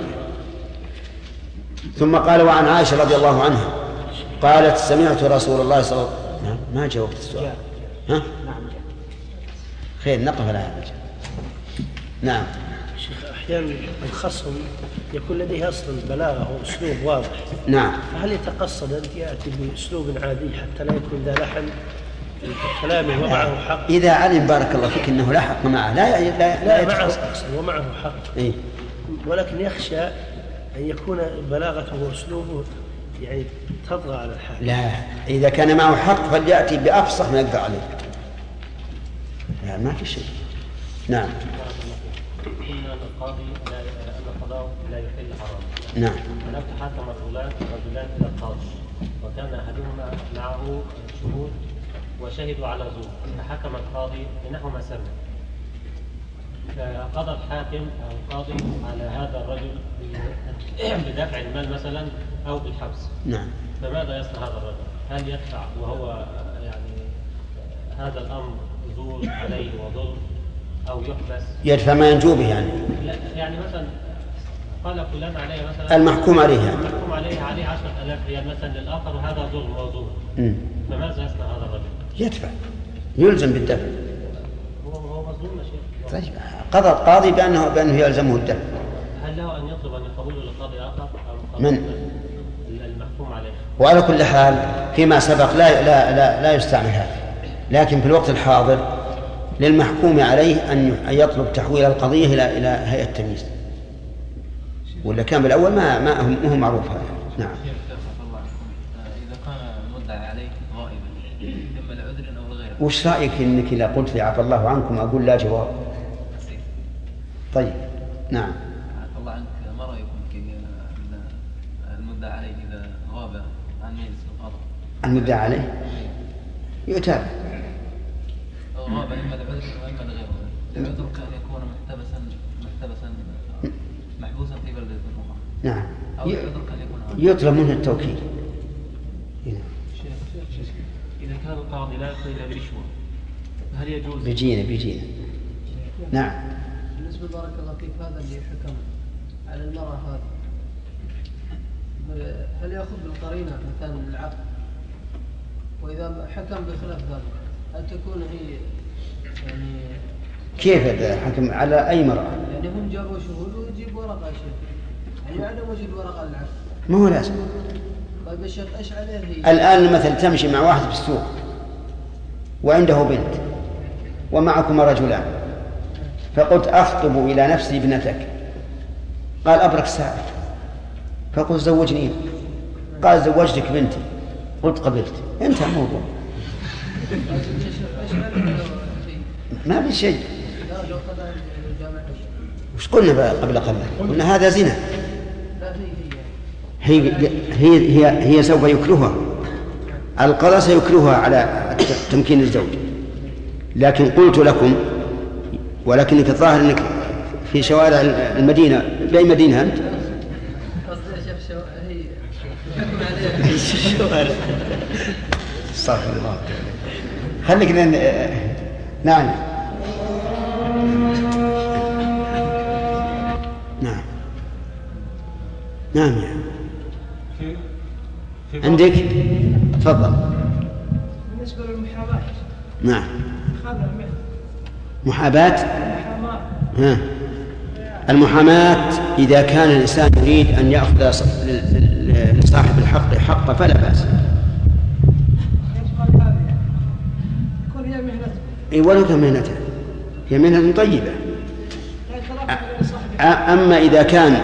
ثم قال: وعن عائشة رضي الله عنها قالت: سمعت رسول الله صلى الله عليه وسلم. ما جاوبت السؤال. ها؟ خير نقف على هذا. نعم. شيخ أحيانا الخصم يكون لديه أصلا بلاغة وأسلوب واضح. نعم. فهل يتقصد أن يأتي بأسلوب عادي حتى لا يكون ذا لحن في كلامه ومعه حق؟ إذا علم بارك الله فيك أنه لا حق معه لا لا لا, لا, لا معه أصلا ومعه حق. إيه؟ ولكن يخشى أن يكون بلاغته وأسلوبه يعني تطغى على الحال. لا، إذا كان معه حق فليأتي بأفصح ما يقدر عليه. لا ما في شيء. نعم. قلنا أن القاضي لا أن القضاء لا يحل حرام. نعم. هناك تحاكم رجلان رجلان إلى القاضي وكان أحدهما معه شهود وشهدوا على زور فحكم القاضي بنحو ما سمع. فقضى الحاكم أو القاضي على هذا الرجل بدفع المال مثلا أو بالحبس. نعم. فماذا يصنع هذا الرجل؟ هل يدفع وهو يعني هذا الأمر زور عليه وظلم أو يحبس؟ يدفع ما ينجو به يعني. لا يعني مثلا قال فلان عليه مثلا المحكوم عليه يعني. المحكوم عليه عليه عشرة آلاف ريال مثلا للآخر وهذا ظلم وزور. فماذا يصنع هذا الرجل؟ يدفع، يلزم بالدفع. هو هو مظلوم يا شيخ. طيب قضى القاضي بأنه بأنه يلزمه الدفع. هل له أن يطلب أن يقبله لقاضي آخر أو من المحكوم عليه؟ وعلى كل حال فيما سبق لا لا لا, لا يستعمل هذا، لكن في الوقت الحاضر للمحكوم عليه أن يطلب تحويل القضية إلى إلى هيئة التمييز. ولا كان بالأول ما ما هو معروف هذا. نعم. إذا كان المدعى عليه غائبا إما لعذر أو لغيره. وش رأيك إنك إذا قلت لي عفى الله عنكم أقول لا جواب؟ طيب. نعم. عفى الله عنك، ما رأيكم في المدعى عليه إذا غاب عن مجلس القضاء؟ المدعى عليه يتابع. غاب إما لعذر وإما لغيره. العذر كان يكون محتبسا محتبسا محبوسا في بلدة أخرى. نعم. أو العذر كان يكون يطلب منه التوكيل. إذا كان القاضي لا يقضي إلا برشوة هل يجوز؟ بيجينا بيجينا. نعم. بالنسبة بارك الله فيك هذا اللي حكم على المرأة هذه هل يأخذ بالقرينة مثلا العقد؟ وإذا حكم بخلاف ذلك هل تكون هي يعني كيف حكم على أي مرأة؟ يعني هم جابوا شهود ويجيب ورقة شيء يعني عدم وجود ورقة للعقد. ما هو لازم. طيب الشيخ ايش عليه هي؟ الآن مثلا تمشي مع واحد في السوق وعنده بنت ومعكما رجلان فقلت أخطب إلى نفسي ابنتك، قال أبرك ساعة، فقلت زوجني، قال زوجتك بنتي، قلت قبلت، انتهى الموضوع. ما في شيء. وش قلنا قبل قليل؟ قلنا هذا زنا. هي هي هي هي سوف يكرهها، القضاء سيكرهها على تمكين الزوج. لكن قلت لكم ولكنك الظاهر انك في شوارع المدينه، باي مدينه انت؟ الشوارع. استغفر الله. خليك لن... نعم نعم نعم يا عندك تفضل. بالنسبة للمحاباة. نعم. محاباة. ها. المحاماة إذا كان الإنسان يريد أن يأخذ لصاحب الحق حقه فلا بأس. يكون هي مهنته. إيه ولو كان مهنته، هي مهنة طيبة. أما إذا كان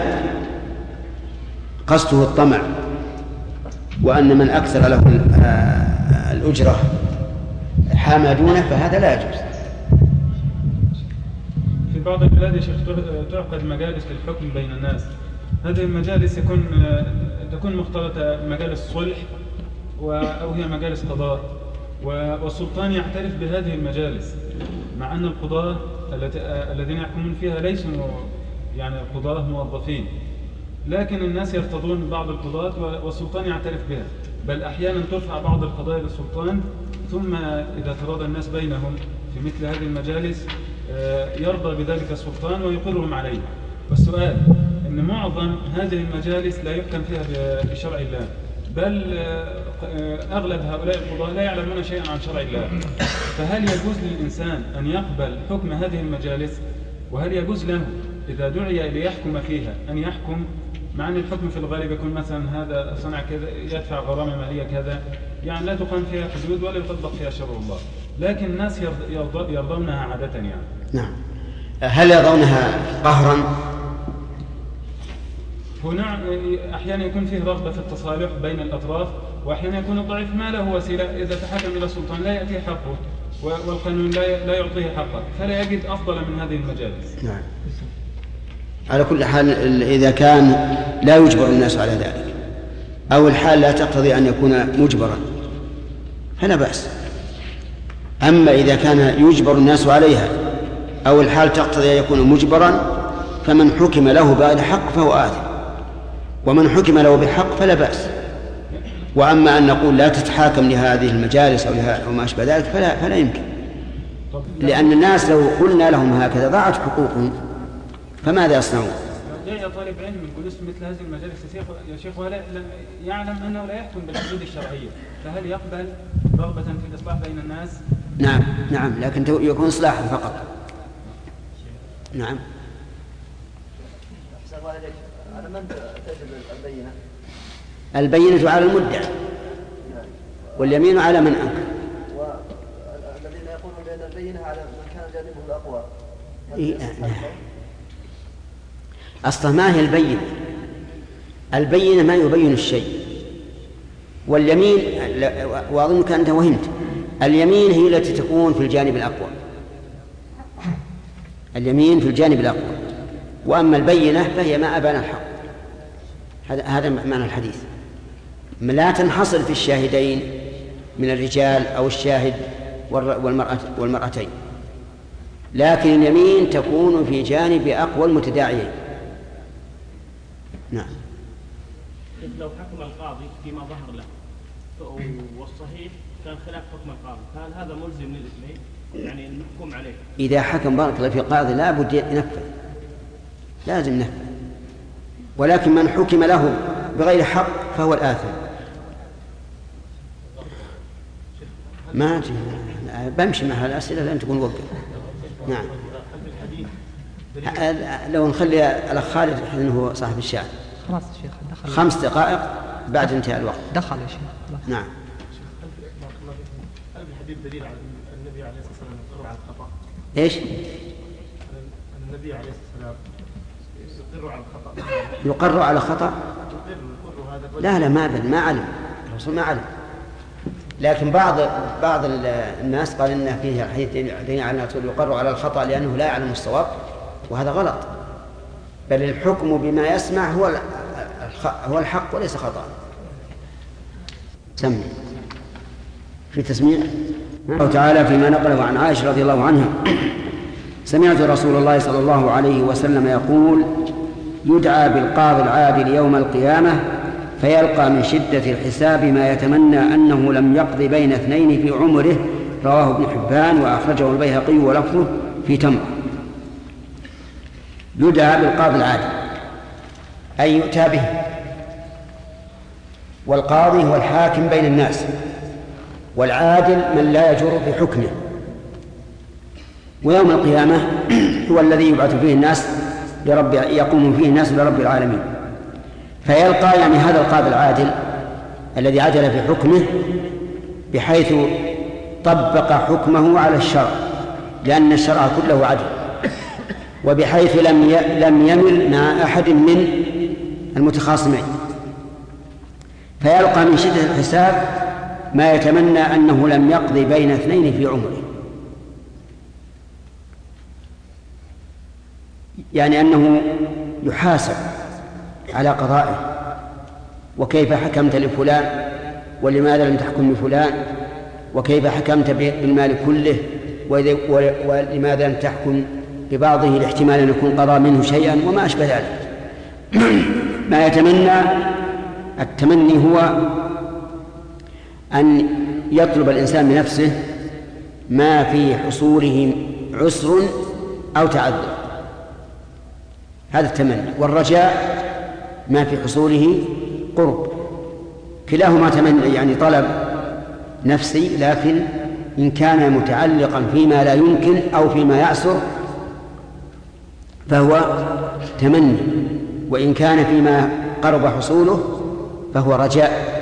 قصده الطمع وأن من أكثر له الأجرة حامدونه فهذا لا يجوز. في بعض البلاد يا شيخ تعقد مجالس للحكم بين الناس. هذه المجالس يكون تكون مختلطة مجالس صلح أو هي مجالس قضاء، والسلطان يعترف بهذه المجالس مع أن القضاة الذين يحكمون فيها ليسوا يعني قضاة موظفين، لكن الناس يرتضون بعض القضاة والسلطان يعترف بها، بل أحيانا ترفع بعض القضايا للسلطان ثم إذا تراضى الناس بينهم في مثل هذه المجالس يرضى بذلك السلطان ويقرهم عليه. والسؤال أن معظم هذه المجالس لا يحكم فيها بشرع الله، بل أغلب هؤلاء القضاة لا يعلمون شيئا عن شرع الله. فهل يجوز للإنسان أن يقبل حكم هذه المجالس؟ وهل يجوز له إذا دعي ليحكم فيها أن يحكم مع أن الحكم في الغالب يكون مثلا هذا صنع كذا يدفع غرامة مالية كذا، يعني لا تقام فيها حدود ولا يطبق فيها شرع الله، لكن الناس يرضونها عادة يعني. نعم. هل يرضونها قهرا؟ هنا أحيانا يكون فيه رغبة في التصالح بين الأطراف، وأحيانا يكون الضعيف ما له وسيلة، إذا تحاكم إلى السلطان لا يأتيه حقه والقانون لا يعطيه حقه، فلا يجد أفضل من هذه المجالس. نعم. على كل حال إذا كان لا يجبر الناس على ذلك أو الحال لا تقتضي أن يكون مجبرا فلا بأس. أما إذا كان يجبر الناس عليها أو الحال تقتضي أن يكون مجبرا فمن حكم له بغير حق فهو آثم، ومن حكم له بحق فلا بأس. وأما أن نقول لا تتحاكم لهذه المجالس أو لها وما أشبه ذلك فلا, فلا يمكن، لأن الناس لو قلنا لهم هكذا ضاعت حقوقهم فماذا يصنعون؟ جاء طالب علم يجلس مثل هذه المجالس يا شيخ ولا يعلم أنه لا يحكم بالحدود الشرعية، فهل يقبل رغبة في الإصلاح بين الناس؟ نعم نعم، لكن يكون إصلاحا فقط. نعم. على من تجب البينة؟ البينة على المدعي واليمين على من أنكر. والذين يقولون بأن البينة على من كان جانبه الأقوى. إيه أصلا ما هي البينة؟ البينة ما يبين الشيء، واليمين وأظنك أنت وهمت، اليمين هي التي تكون في الجانب الأقوى، اليمين في الجانب الأقوى، وأما البينة فهي ما أبان الحق. هذا هذا معنى الحديث، لا تنحصر في الشاهدين من الرجال أو الشاهد والمرأة والمرأتين، لكن اليمين تكون في جانب أقوى المتداعيين. نعم. لو حكم القاضي فيما ظهر له والصحيح كان خلاف حكم القاضي، فهل هذا ملزم للاثنين؟ يعني المحكوم عليه إذا حكم بارك الله في قاضي لا بد ينفذ، لازم ينفذ، ولكن من حكم له بغير حق فهو الآثم. ما بمشي مع الأسئلة لأن تكون وقف. نعم. لو نخلي الأخ خالد إنه صاحب الشاعر. خلاص يا شيخ دخل. خمس دقائق بعد انتهاء الوقت. دخل يا شيخ. نعم. هل الحديث دليل على النبي عليه الصلاة والسلام يقر على الخطأ؟ إيش؟ النبي عليه الصلاة والسلام يقر على الخطأ. يقر على خطأ؟ لا لا ما بل ما علم الرسول ما علم، لكن بعض بعض الناس قال إن فيه الحديث دليل على الرسول يقر على الخطأ لأنه لا يعلم الصواب، وهذا غلط، بل الحكم بما يسمع هو هو الحق وليس خطأ. سمي في تسميع الله تعالى فيما نقله عن عائشة رضي الله عنها: سمعت رسول الله صلى الله عليه وسلم يقول: يدعى بالقاضي العادل يوم القيامة فيلقى من شدة الحساب ما يتمنى أنه لم يقض بين اثنين في عمره. رواه ابن حبان وأخرجه البيهقي ولفظه في تمر. يدعى بالقاضي العادل أي يؤتى به، والقاضي هو الحاكم بين الناس، والعادل من لا يجور في حكمه. ويوم القيامة هو الذي يبعث فيه الناس لرب يقوم فيه الناس لرب العالمين، فيلقى يعني هذا القاضي العادل الذي عدل في حكمه بحيث طبق حكمه على الشرع، لأن الشرع كله عدل، وبحيث لم لم يمل مع أحد من المتخاصمين، فيلقى من شدة الحساب ما يتمنى أنه لم يقضي بين اثنين في عمره، يعني أنه يحاسب على قضائه، وكيف حكمت لفلان ولماذا لم تحكم لفلان، وكيف حكمت بالمال كله ولماذا لم تحكم ببعضه الاحتمال أن يكون قضى منه شيئا وما أشبه ذلك. ما يتمنى التمني هو أن يطلب الإنسان بنفسه ما في حصوله عسر أو تعذر، هذا التمني. والرجاء ما في حصوله قرب كلاهما تمني يعني طلب نفسي، لكن إن كان متعلقا فيما لا يمكن أو فيما يعسر فهو تمني، وإن كان فيما قرب حصوله فهو رجاء،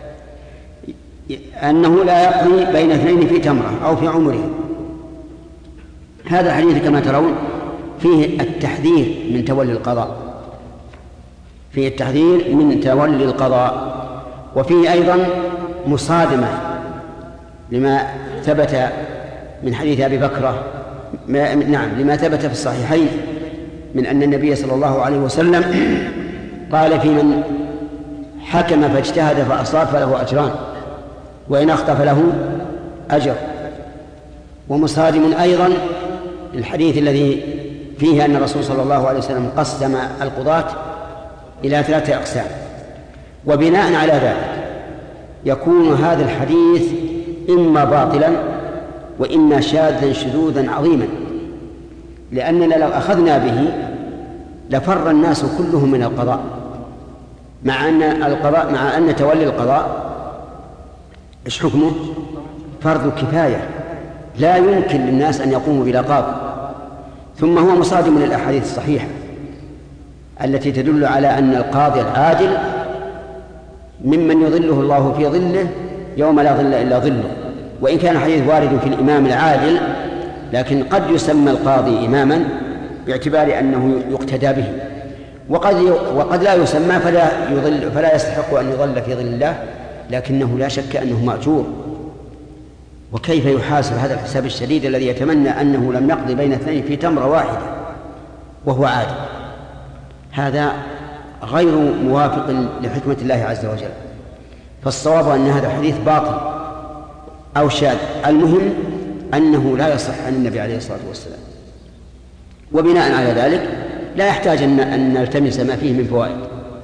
أنه لا يقضي بين اثنين في تمرة أو في عمره. هذا الحديث كما ترون فيه التحذير من تولي القضاء، فيه التحذير من تولي القضاء، وفيه أيضا مصادمة لما ثبت من حديث أبي بكرة، ما نعم لما ثبت في الصحيحين من أن النبي صلى الله عليه وسلم قال في من حكم فاجتهد فأصاب فله أجران وإن أخطأ فله أجر. ومصادم أيضا الحديث الذي فيه أن الرسول صلى الله عليه وسلم قسم القضاة إلى ثلاثة أقسام، وبناء على ذلك يكون هذا الحديث إما باطلا وإما شاذا شذوذا عظيما، لأننا لو أخذنا به لفر الناس كلهم من القضاء، مع أن القضاء مع أن تولي القضاء إيش حكمه؟ فرض كفاية، لا يمكن للناس أن يقوموا بلا قاضي. ثم هو مصادم للأحاديث الصحيحة التي تدل على أن القاضي العادل ممن يظله الله في ظله يوم لا ظل إلا ظله. وإن كان الحديث وارد في الإمام العادل، لكن قد يسمى القاضي إماما باعتبار أنه يقتدى به، وقد وقد لا يسمى فلا يظل فلا يستحق أن يظل في ظل الله، لكنه لا شك أنه مأجور. وكيف يحاسب هذا الحساب الشديد الذي يتمنى أنه لم يقضي بين اثنين في تمرة واحدة وهو عادل؟ هذا غير موافق لحكمة الله عز وجل. فالصواب أن هذا الحديث باطل أو شاذ، المهم أنه لا يصح عن النبي عليه الصلاة والسلام. وبناء على ذلك لا يحتاج أن نلتمس ما فيه من فوائد،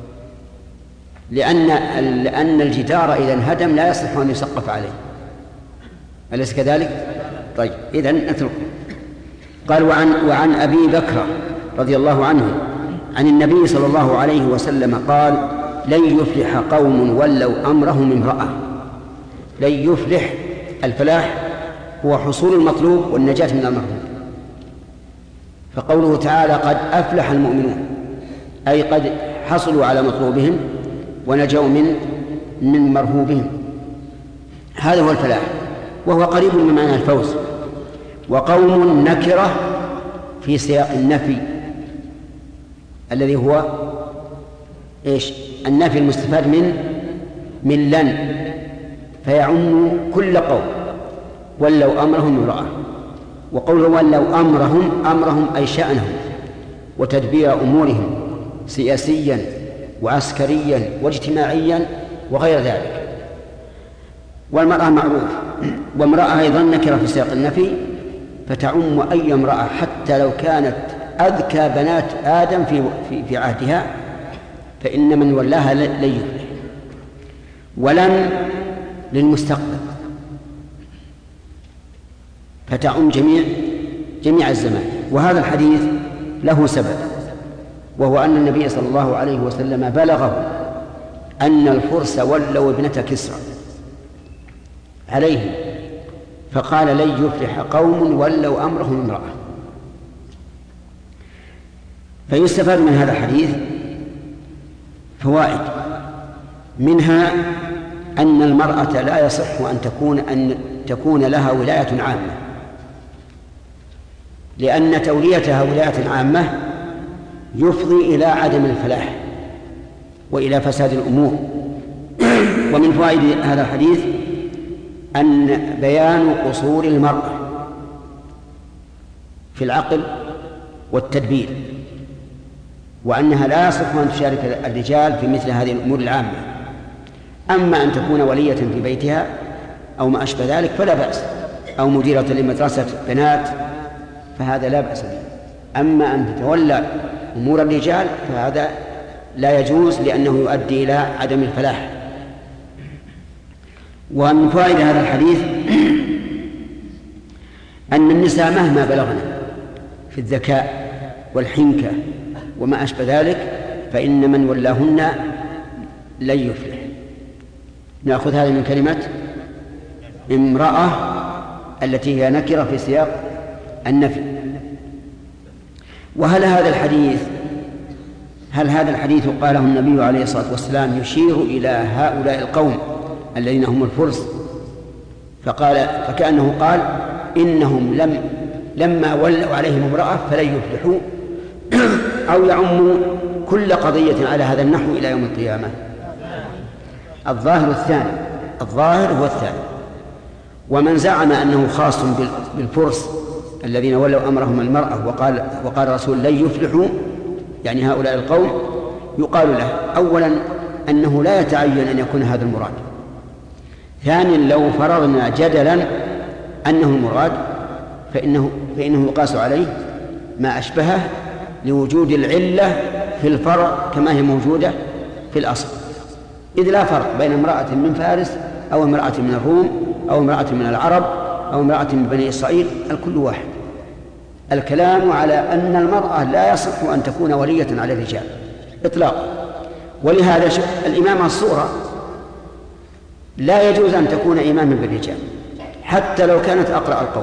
لأن لأن الجدار إذا انهدم لا يصح أن يسقف عليه، أليس كذلك؟ طيب إذن نترك. قال وعن, وعن أبي بكر رضي الله عنه عن النبي صلى الله عليه وسلم قال لن يفلح قوم ولوا أمرهم امرأة. لن يفلح، الفلاح هو حصول المطلوب والنجاة من المرهوب. فقوله تعالى قد أفلح المؤمنون، أي قد حصلوا على مطلوبهم ونجوا من من مرهوبهم، هذا هو الفلاح، وهو قريب من معنى الفوز. وقوم نكرة في سياق النفي الذي هو إيش؟ النفي المستفاد من من لن، فيعم كل قوم ولوا أمرهم امرأة. وقوله ولوا أمرهم، أمرهم أي شأنهم وتدبير أمورهم سياسيا وعسكريا واجتماعيا وغير ذلك. والمرأة معروف، وامرأة أيضا نكرة في سياق النفي فتعم أي امرأة حتى لو كانت أذكى بنات آدم في في, في عهدها، فإن من ولاها لن يفلح. ولن للمستقبل فتعم جميع جميع الزمان. وهذا الحديث له سبب، وهو أن النبي صلى الله عليه وسلم بلغه أن الفرس ولوا ابنة كسرى عليه، فقال لن يفلح قوم ولوا أمرهم امرأة. فيستفاد من هذا الحديث فوائد، منها أن المرأة لا يصح أن تكون أن تكون لها ولاية عامة، لأن توليتها ولاية عامة يفضي إلى عدم الفلاح وإلى فساد الأمور. ومن فوائد هذا الحديث أن بيان قصور المرأة في العقل والتدبير، وأنها لا يصح أن تشارك الرجال في مثل هذه الأمور العامة. أما أن تكون ولية في بيتها أو ما أشبه ذلك فلا بأس، أو مديرة لمدرسة بنات فهذا لا بأس به. أما أن تتولى أمور الرجال فهذا لا يجوز، لأنه يؤدي إلى عدم الفلاح. ومن فوائد هذا الحديث أن النساء مهما بلغنا في الذكاء والحنكة وما أشبه ذلك فإن من ولاهن لن يفلح. نأخذ هذه من كلمة امرأة التي هي نكرة في سياق النفي. وهل هذا الحديث هل هذا الحديث قاله النبي عليه الصلاة والسلام يشير إلى هؤلاء القوم الذين هم الفرس، فقال فكأنه قال إنهم لم لما ولوا عليهم امرأة فلن يفلحوا، أو يعموا كل قضية على هذا النحو إلى يوم القيامة؟ الظاهر الثاني، الظاهر هو الثاني. ومن زعم أنه خاص بالفرس الذين ولوا أمرهم المرأة وقال وقال الرسول لن يفلحوا، يعني هؤلاء القوم، يقال له أولا أنه لا يتعين أن يكون هذا المراد. ثانيا لو فرضنا جدلا أنه المراد فإنه, فإنه يقاس عليه ما أشبهه لوجود العلة في الفرع كما هي موجودة في الأصل، إذ لا فرق بين امرأة من فارس أو امرأة من الروم أو امرأة من العرب أو امرأة من بني إسرائيل، الكل واحد. الكلام على أن المرأة لا يصح أن تكون ولية على الرجال إطلاقا. ولهذا الإمامة الصغرى لا يجوز أن تكون إماما بالرجال حتى لو كانت أقرأ القوم.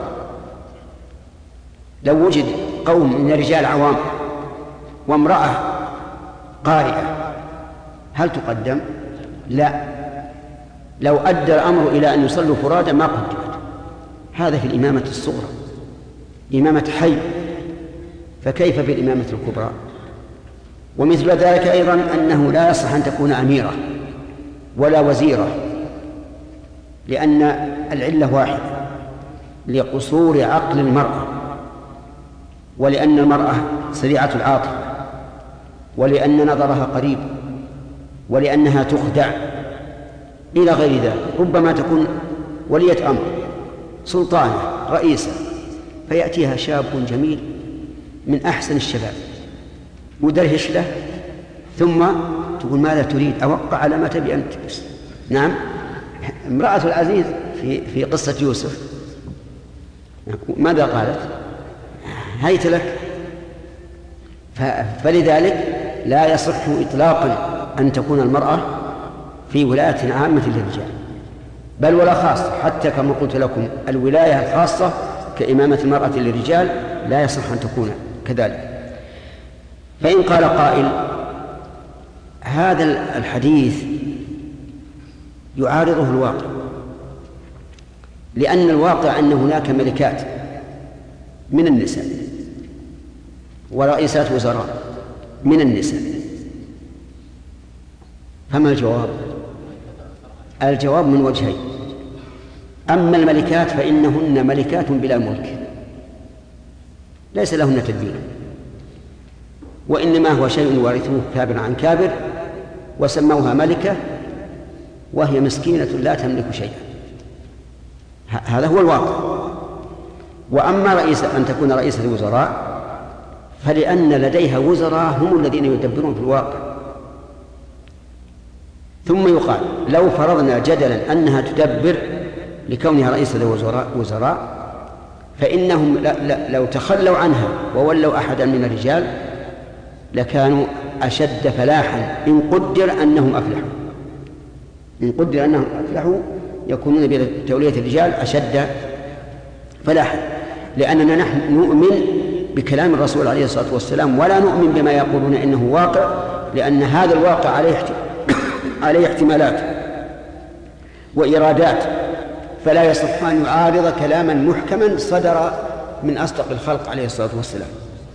لو وجد قوم من الرجال عوام وامرأة قارئة هل تقدم؟ لا، لو أدى الأمر إلى أن يصلوا فرادى ما قدمت. هذا في الإمامة الصغرى، إمامة حي، فكيف بالإمامة الكبرى؟ ومثل ذلك أيضا أنه لا يصح أن تكون أميرة ولا وزيرة، لأن العلة واحدة، لقصور عقل المرأة، ولأن المرأة سريعة العاطفة، ولأن نظرها قريب، ولأنها تخدع إلى غير ذلك. ربما تكون ولية أمر، سلطانة، رئيسة، فيأتيها شاب جميل من أحسن الشباب ودرهش له، ثم تقول ماذا تريد؟ أوقع على ما تبي أنت. نعم، امرأة العزيز في في قصة يوسف ماذا قالت؟ هيت لك. فلذلك لا يصح إطلاقا أن تكون المرأة في ولاية عامة للرجال، بل ولا خاصة، حتى كما قلت لكم الولاية الخاصة كإمامة المرأة للرجال لا يصح أن تكون كذلك. فإن قال قائل هذا الحديث يعارضه الواقع، لأن الواقع أن هناك ملكات من النساء ورئيسات وزراء من النساء، فما الجواب؟ الجواب من وجهين. أما الملكات فإنهن ملكات بلا ملك، ليس لهن تدبير، وإنما هو شيء وارثوه كابر عن كابر، وسموها ملكة وهي مسكينة لا تملك شيئا. هذا هو الواقع. وأما رئيسة أن تكون رئيسة وزراء فلأن لديها وزراء هم الذين يدبرون في الواقع. ثم يقال لو فرضنا جدلا أنها تدبر لكونها رئيسة وزراء, وزراء فإنهم لو تخلوا عنها وولوا أحدا من الرجال لكانوا أشد فلاحا إن قدر أنهم أفلحوا إن قدر أنهم أفلحوا يكونون بتولية الرجال أشد فلاحا، لأننا نحن نؤمن بكلام الرسول عليه الصلاة والسلام ولا نؤمن بما يقولون إنه واقع، لأن هذا الواقع عليه عليه احتمالات وإرادات، فلا يصح أن يعارض كلاما محكما صدر من أصدق الخلق عليه الصلاة والسلام.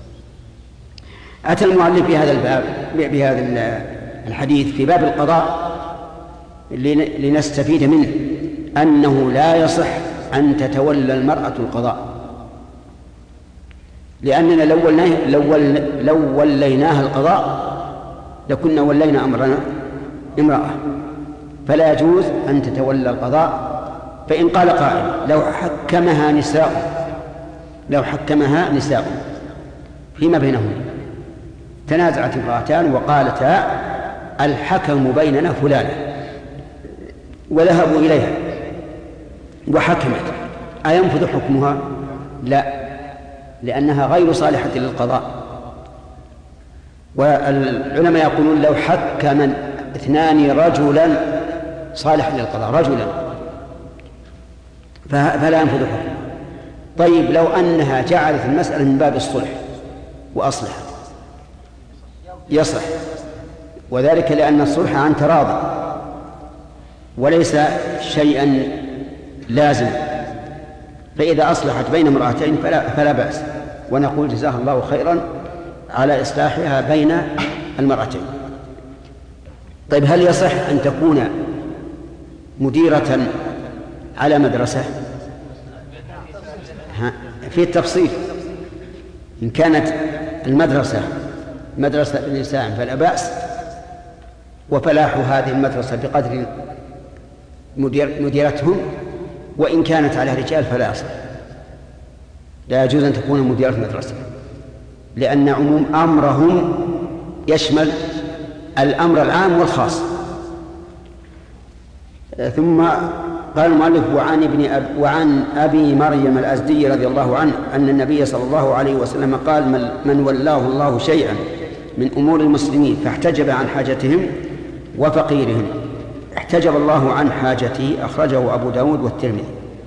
أتى المؤلف بهذا الباب بهذا الحديث في باب القضاء لنستفيد منه أنه لا يصح أن تتولى المرأة القضاء، لأننا لو وليناها, لو وليناها القضاء لكنا ولينا أمرنا امرأة، فلا يجوز أن تتولى القضاء. فإن قال قائل لو حكمها نساء لو حكمها نساء فيما بينهم، تنازعت امرأتان وقالتا الحكم بيننا فلانة، وذهبوا إليها وحكمت، أينفذ حكمها؟ لا، لأنها غير صالحة للقضاء. والعلماء يقولون لو حكم اثنان رجلا صالحا للقضاء رجلا فلا ينفذ حكمه. طيب لو أنها جعلت المسألة من باب الصلح وأصلحت يصلح، وذلك لأن الصلح عن تراض وليس شيئا لازم، فإذا أصلحت بين امرأتين فلا, فلا بأس، ونقول جزاها الله خيرا على إصلاحها بين المرأتين. طيب هل يصح أن تكون مديرة على مدرسة؟ في التفصيل، إن كانت المدرسة مدرسة النساء فلا بأس، وفلاح هذه المدرسة بقدر مدير مديرتهم، وإن كانت على رجال فلا يصح، لا يجوز أن تكون مديرة مدرسة، لأن عموم أمرهم يشمل الأمر العام والخاص. ثم قال المؤلف وعن, ابن أب وعن أبي مريم الأزدي رضي الله عنه أن النبي صلى الله عليه وسلم قال من ولاه الله شيئا من أمور المسلمين فاحتجب عن حاجتهم وفقيرهم احتجب الله عن حاجته، أخرجه أبو داود والترمذي.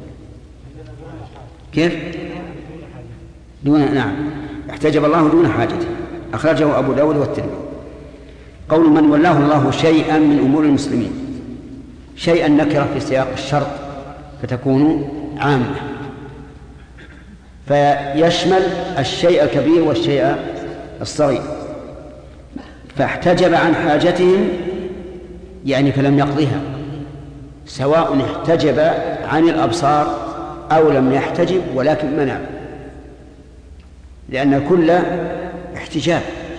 كيف؟ دون نعم احتجب الله دون حاجته، أخرجه أبو داود والترمذي. قول من ولاه الله شيئا من أمور المسلمين، شيئا نكرة في سياق الشرط فتكون عامة، فيشمل الشيء الكبير والشيء الصغير. فاحتجب عن حاجتهم يعني فلم يقضيها، سواء احتجب عن الأبصار أو لم يحتجب ولكن منع، لأن الكل احتجاب.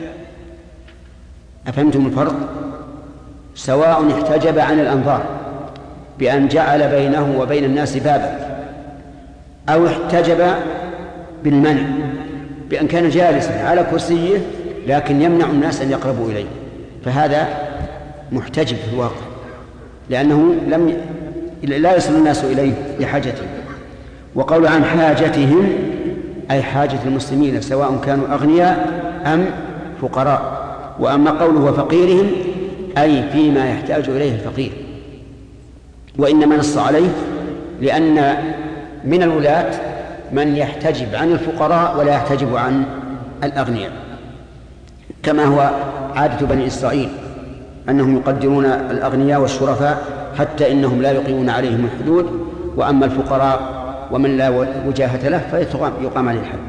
أفهمتم الفرق؟ سواء احتجب عن الأنظار بأن جعل بينه وبين الناس بابا، أو احتجب بالمنع بأن كان جالسا على كرسيه لكن يمنع الناس أن يقربوا إليه، فهذا محتجب في الواقع، لأنه لم لا يصل الناس إليه لحاجته. وقول عن حاجتهم أي حاجة المسلمين سواء كانوا أغنياء أم فقراء. وأما قوله وفقيرهم أي فيما يحتاج إليه الفقير، وإنما نص عليه لأن من الولاة من يحتجب عن الفقراء ولا يحتجب عن الأغنياء، كما هو عادة بني إسرائيل أنهم يقدرون الأغنياء والشرفاء حتى إنهم لا يقيمون عليهم الحدود، وأما الفقراء ومن لا وجاهة له فيقام عليه الحد.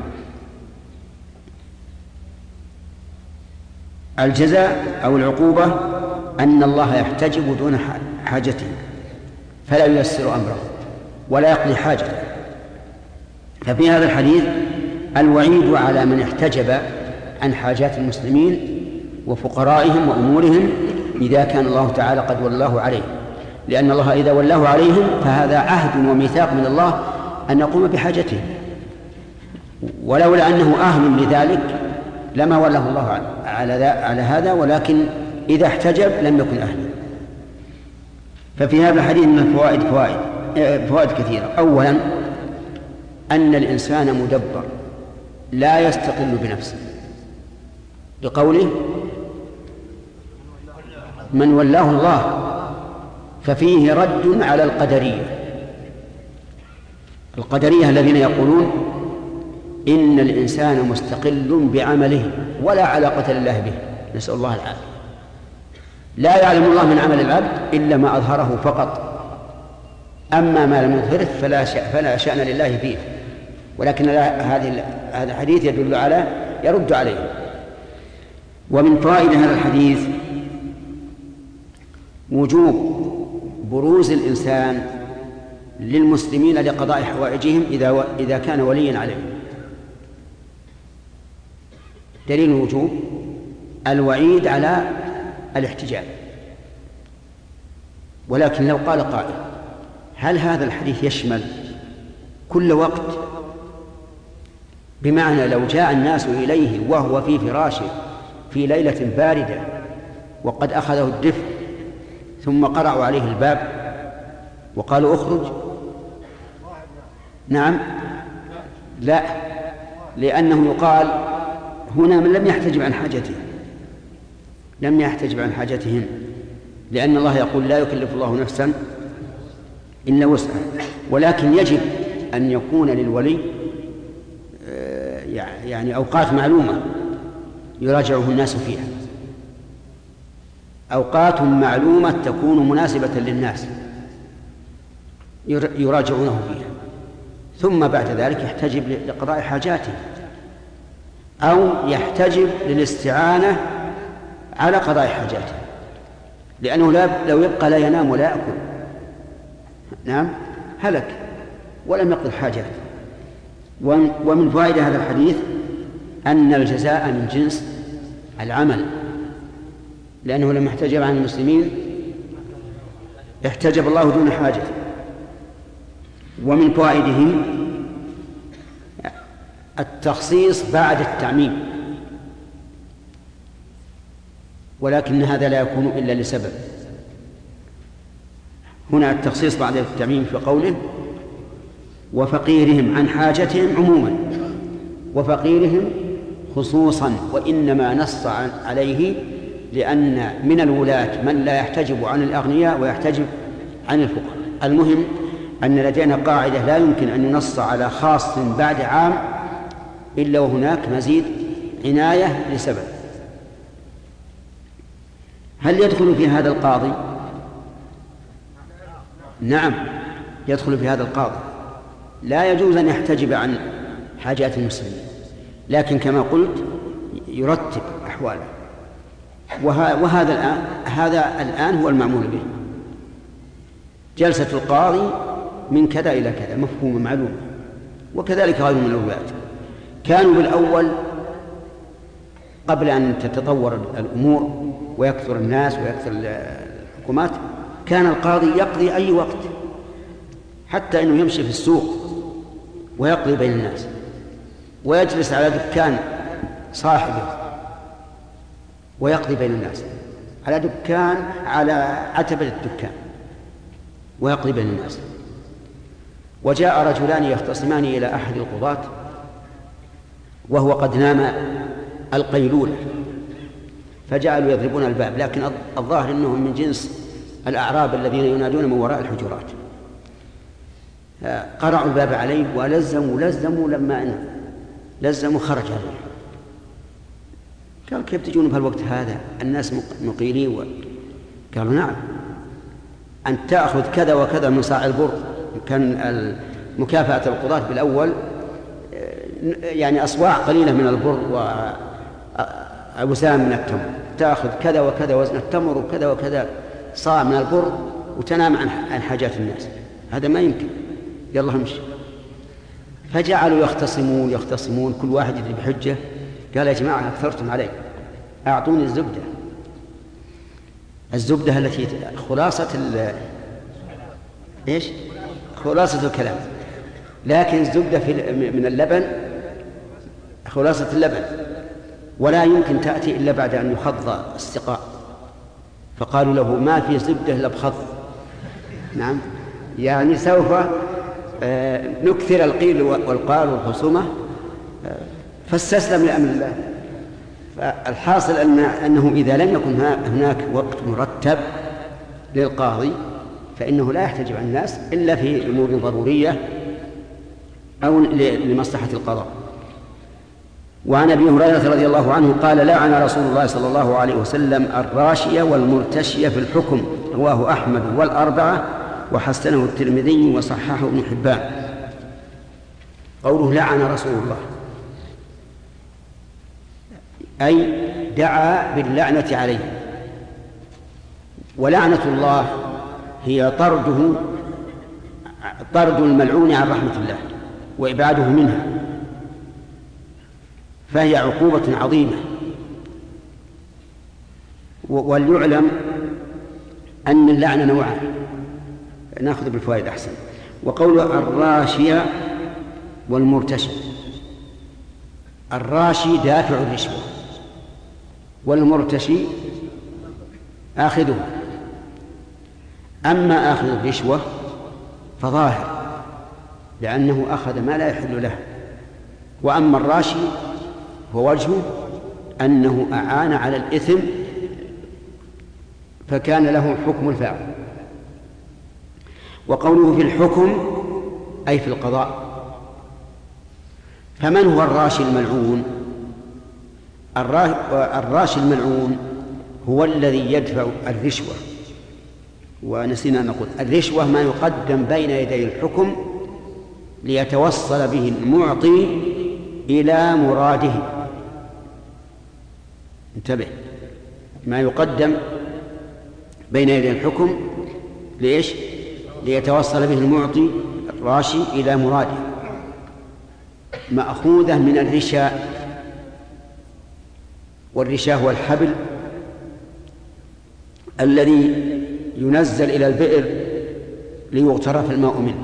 الجزاء أو العقوبة أن الله يحتجب دون حاجته فلا ييسر أمره ولا يقضي حاجته. ففي هذا الحديث الوعيد على من احتجب عن حاجات المسلمين وفقرائهم وأمورهم إذا كان الله تعالى قد ولاه عليه، لأن الله إذا ولاه عليهم فهذا عهد وميثاق من الله أن يقوم بحاجته، ولولا أنه أهل لذلك لما ولاه الله على هذا، ولكن إذا احتجب لم يكن أهلا. ففي هذا الحديث من الفوائد فوائد فوائد كثيرة. أولا أن الإنسان مدبر لا يستقل بنفسه، بقوله من ولاه الله، ففيه رد على القدرية. القدرية الذين يقولون إن الإنسان مستقل بعمله ولا علاقة لله به، نسأل الله العافية. لا يعلم الله من عمل العبد إلا ما أظهره فقط، أما ما لم يظهره فلا شأن, فلا شأن لله فيه. ولكن هذا الحديث يدل على يرد عليه. ومن فوائد هذا الحديث وجوب بروز الإنسان للمسلمين لقضاء حوائجهم إذا إذا كان وليا عليهم. دليل الوجوب الوعيد على الاحتجاب. ولكن لو قال قائل هل هذا الحديث يشمل كل وقت؟ بمعنى لو جاء الناس إليه وهو في فراشه في ليلة باردة وقد أخذه الدفء ثم قرعوا عليه الباب وقالوا اخرج، نعم لا، لأنه يقال هنا من لم يحتجب عن حاجته، لم يحتجب عن حاجتهم، لأن الله يقول لا يكلف الله نفسا إلا وسعها، ولكن يجب أن يكون للولي يعني أوقات معلومة يراجعه الناس فيها، أوقات معلومة تكون مناسبة للناس يراجعونه فيها، ثم بعد ذلك يحتجب لقضاء حاجاته أو يحتجب للاستعانة على قضاء حاجاته، لأنه لو يبقى لا ينام ولا يأكل نعم هلك ولم يقضي الحاجات. ومن فوائد هذا الحديث أن الجزاء من جنس العمل، لأنه لما احتجب عن المسلمين احتجب الله دون حاجة. ومن فوائده التخصيص بعد التعميم، ولكن هذا لا يكون إلا لسبب. هنا التخصيص بعد التعميم في قوله وفقيرهم عن حاجتهم عموما، وفقيرهم خصوصا، وإنما نص عليه لأن من الولاة من لا يحتجب عن الأغنياء ويحتجب عن الفقراء. المهم أن لدينا قاعدة لا يمكن أن ينص على خاص بعد عام إلا وهناك مزيد عناية لسبب. هل يدخل في هذا القاضي؟ نعم يدخل في هذا القاضي، لا يجوز أن يحتجب عن حاجات المسلمين، لكن كما قلت يرتب أحواله. وهذا الآن هذا الآن هو المعمول به. جلسة القاضي من كذا إلى كذا مفهوم معلوم، وكذلك غيره من الولاة. كانوا بالأول قبل أن تتطور الأمور ويكثر الناس ويكثر الحكومات كان القاضي يقضي أي وقت، حتى أنه يمشي في السوق ويقضي بين الناس، ويجلس على دكان صاحبه ويقضي بين الناس، على دكان على عتبة الدكان ويقضي بين الناس. وجاء رجلان يختصمان إلى أحد القضاة وهو قد نام القيلولة، فجعلوا يضربون الباب، لكن الظاهر أنهم من جنس الأعراب الذين ينادون من وراء الحجرات. قرعوا الباب عليه ولزموا لزموا لما أن لزموا خرج عليه. قال كيف تجون بهالوقت هذا الناس مقيلين و... قالوا نعم، أن تأخذ كذا وكذا من صاع البر. كان مكافأة القضاة بالأول يعني أصواع قليلة من البر وأوزان من التمر، تأخذ كذا وكذا وزن التمر وكذا وكذا صاع من البر وتنام عن حاجات الناس، هذا ما يمكن، يلا امشي. فجعلوا يختصمون يختصمون كل واحد يدري بحجة. قال يا جماعة أكثرتم علي، أعطوني الزبدة، الزبدة التي خلاصة ال... إيش؟ خلاصة الكلام، لكن الزبدة في من اللبن خلاصة اللبن، ولا يمكن تأتي إلا بعد أن يخض السقاء. فقالوا له ما في زبدة إلا بخض. نعم، يعني سوف نكثر القيل والقال والخصومة، فاستسلم لأمر الله. فالحاصل أن أنه إذا لم يكن هناك وقت مرتب للقاضي فإنه لا يحتجب عن الناس إلا في أمور ضرورية أو لمصلحة القضاء. وعن أبي هريرة رضي الله عنه قال لعن رسول الله صلى الله عليه وسلم الراشية والمرتشية في الحكم، رواه أحمد والأربعة وحسنه الترمذي وصححه ابن حبان. قوله لعن رسول الله أي دعا باللعنة عليه، ولعنة الله هي طرده طرد الملعون عن رحمة الله وإبعاده منها، فهي عقوبة عظيمة. وليعلم أن اللعنة نوعان، نأخذ بالفوائد أحسن. وقول الراشية والمرتشي، الراشي دافع الرشوة والمرتشي آخذه. أما آخذ الرشوة فظاهر لأنه أخذ ما لا يحل له، وأما الراشي هو وجهه أنه أعان على الإثم فكان له حكم الفاعل. وقوله في الحكم أي في القضاء. فمن هو الراشي الملعون؟ الراشي الملعون هو الذي يدفع الرشوة. ونسينا نقول الرشوة ما يقدم بين يدي الحكم ليتوصل به المعطي إلى مراده. انتبه، ما يقدم بين يدي الحكم ليش؟ ليتوصل به المعطي الراشي إلى مراده، مأخوذة من الرشاء. والرشاء هو الحبل الذي ينزل إلى البئر ليغترف الماء منه.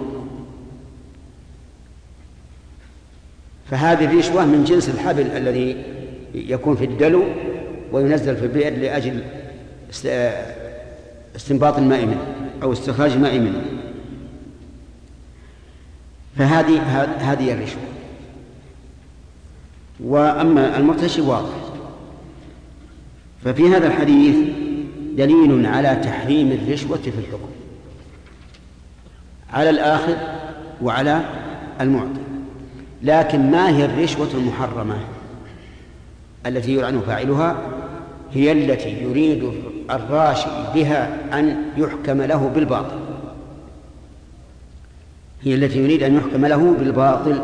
فهذه الرشوة من جنس الحبل الذي يكون في الدلو وينزل في البئر لأجل استنباط الماء منه أو استخراج الماء منه. فهذه هذه الرشوة. وأما المرتشي واضح. ففي هذا الحديث دليل على تحريم الرشوة في الحكم على الآخذ وعلى المعطي. لكن ما هي الرشوة المحرمة التي يلعن فاعلها؟ هي التي يريد الراشي بها أن يحكم له بالباطل. هي التي يريد أن يحكم له بالباطل،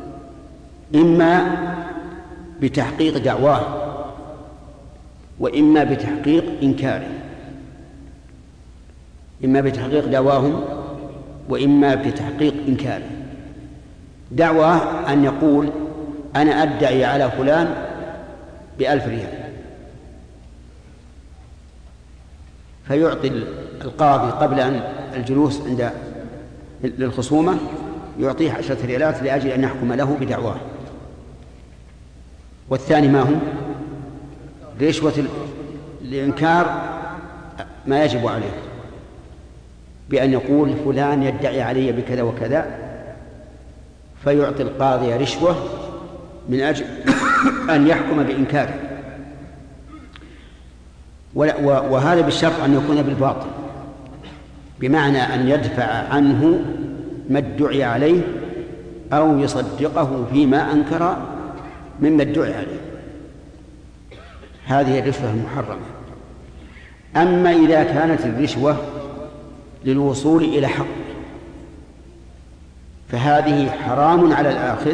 إما بتحقيق دعواه وإما بتحقيق إنكاره. إما بتحقيق دعواهم وإما بتحقيق إنكاره. دعواه أن يقول أنا أدعي على فلان بألف ريال، فيعطي القاضي قبل أن الجلوس عند للخصومة يعطيه عشرة ريالات لأجل أن يحكم له بدعواه. والثاني ما هو؟ رشوة الإنكار ما يجب عليه، بأن يقول فلان يدعي علي بكذا وكذا، فيعطي القاضي رشوة من أجل أن يحكم بإنكاره. وهذا بالشرط أن يكون بالباطل، بمعنى أن يدفع عنه ما ادعي عليه أو يصدقه فيما أنكر مما ادعي عليه. هذه الرشوة المحرمة. أما إذا كانت الرشوة للوصول إلى حق فهذه حرام على الآخذ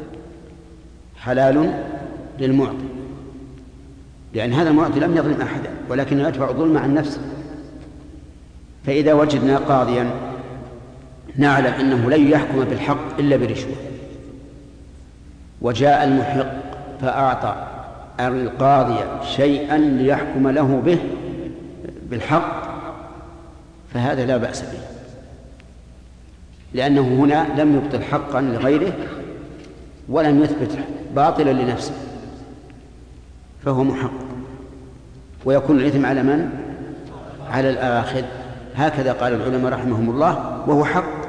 حلال للمعطي، لأن هذا المعطي لم يظلم أحدا ولكن يدفع ظلم عن نفسه. فإذا وجدنا قاضيا نعلم أنه لن يحكم بالحق إلا برشوة، وجاء المحق فأعطى القاضي شيئا ليحكم له به بالحق، فهذا لا بأس به، لأنه هنا لم يبطل حقا لغيره ولم يثبت باطلا لنفسه، فهو محق، ويكون الإثم على من؟ على الآخذ. هكذا قال العلماء رحمهم الله، وهو حق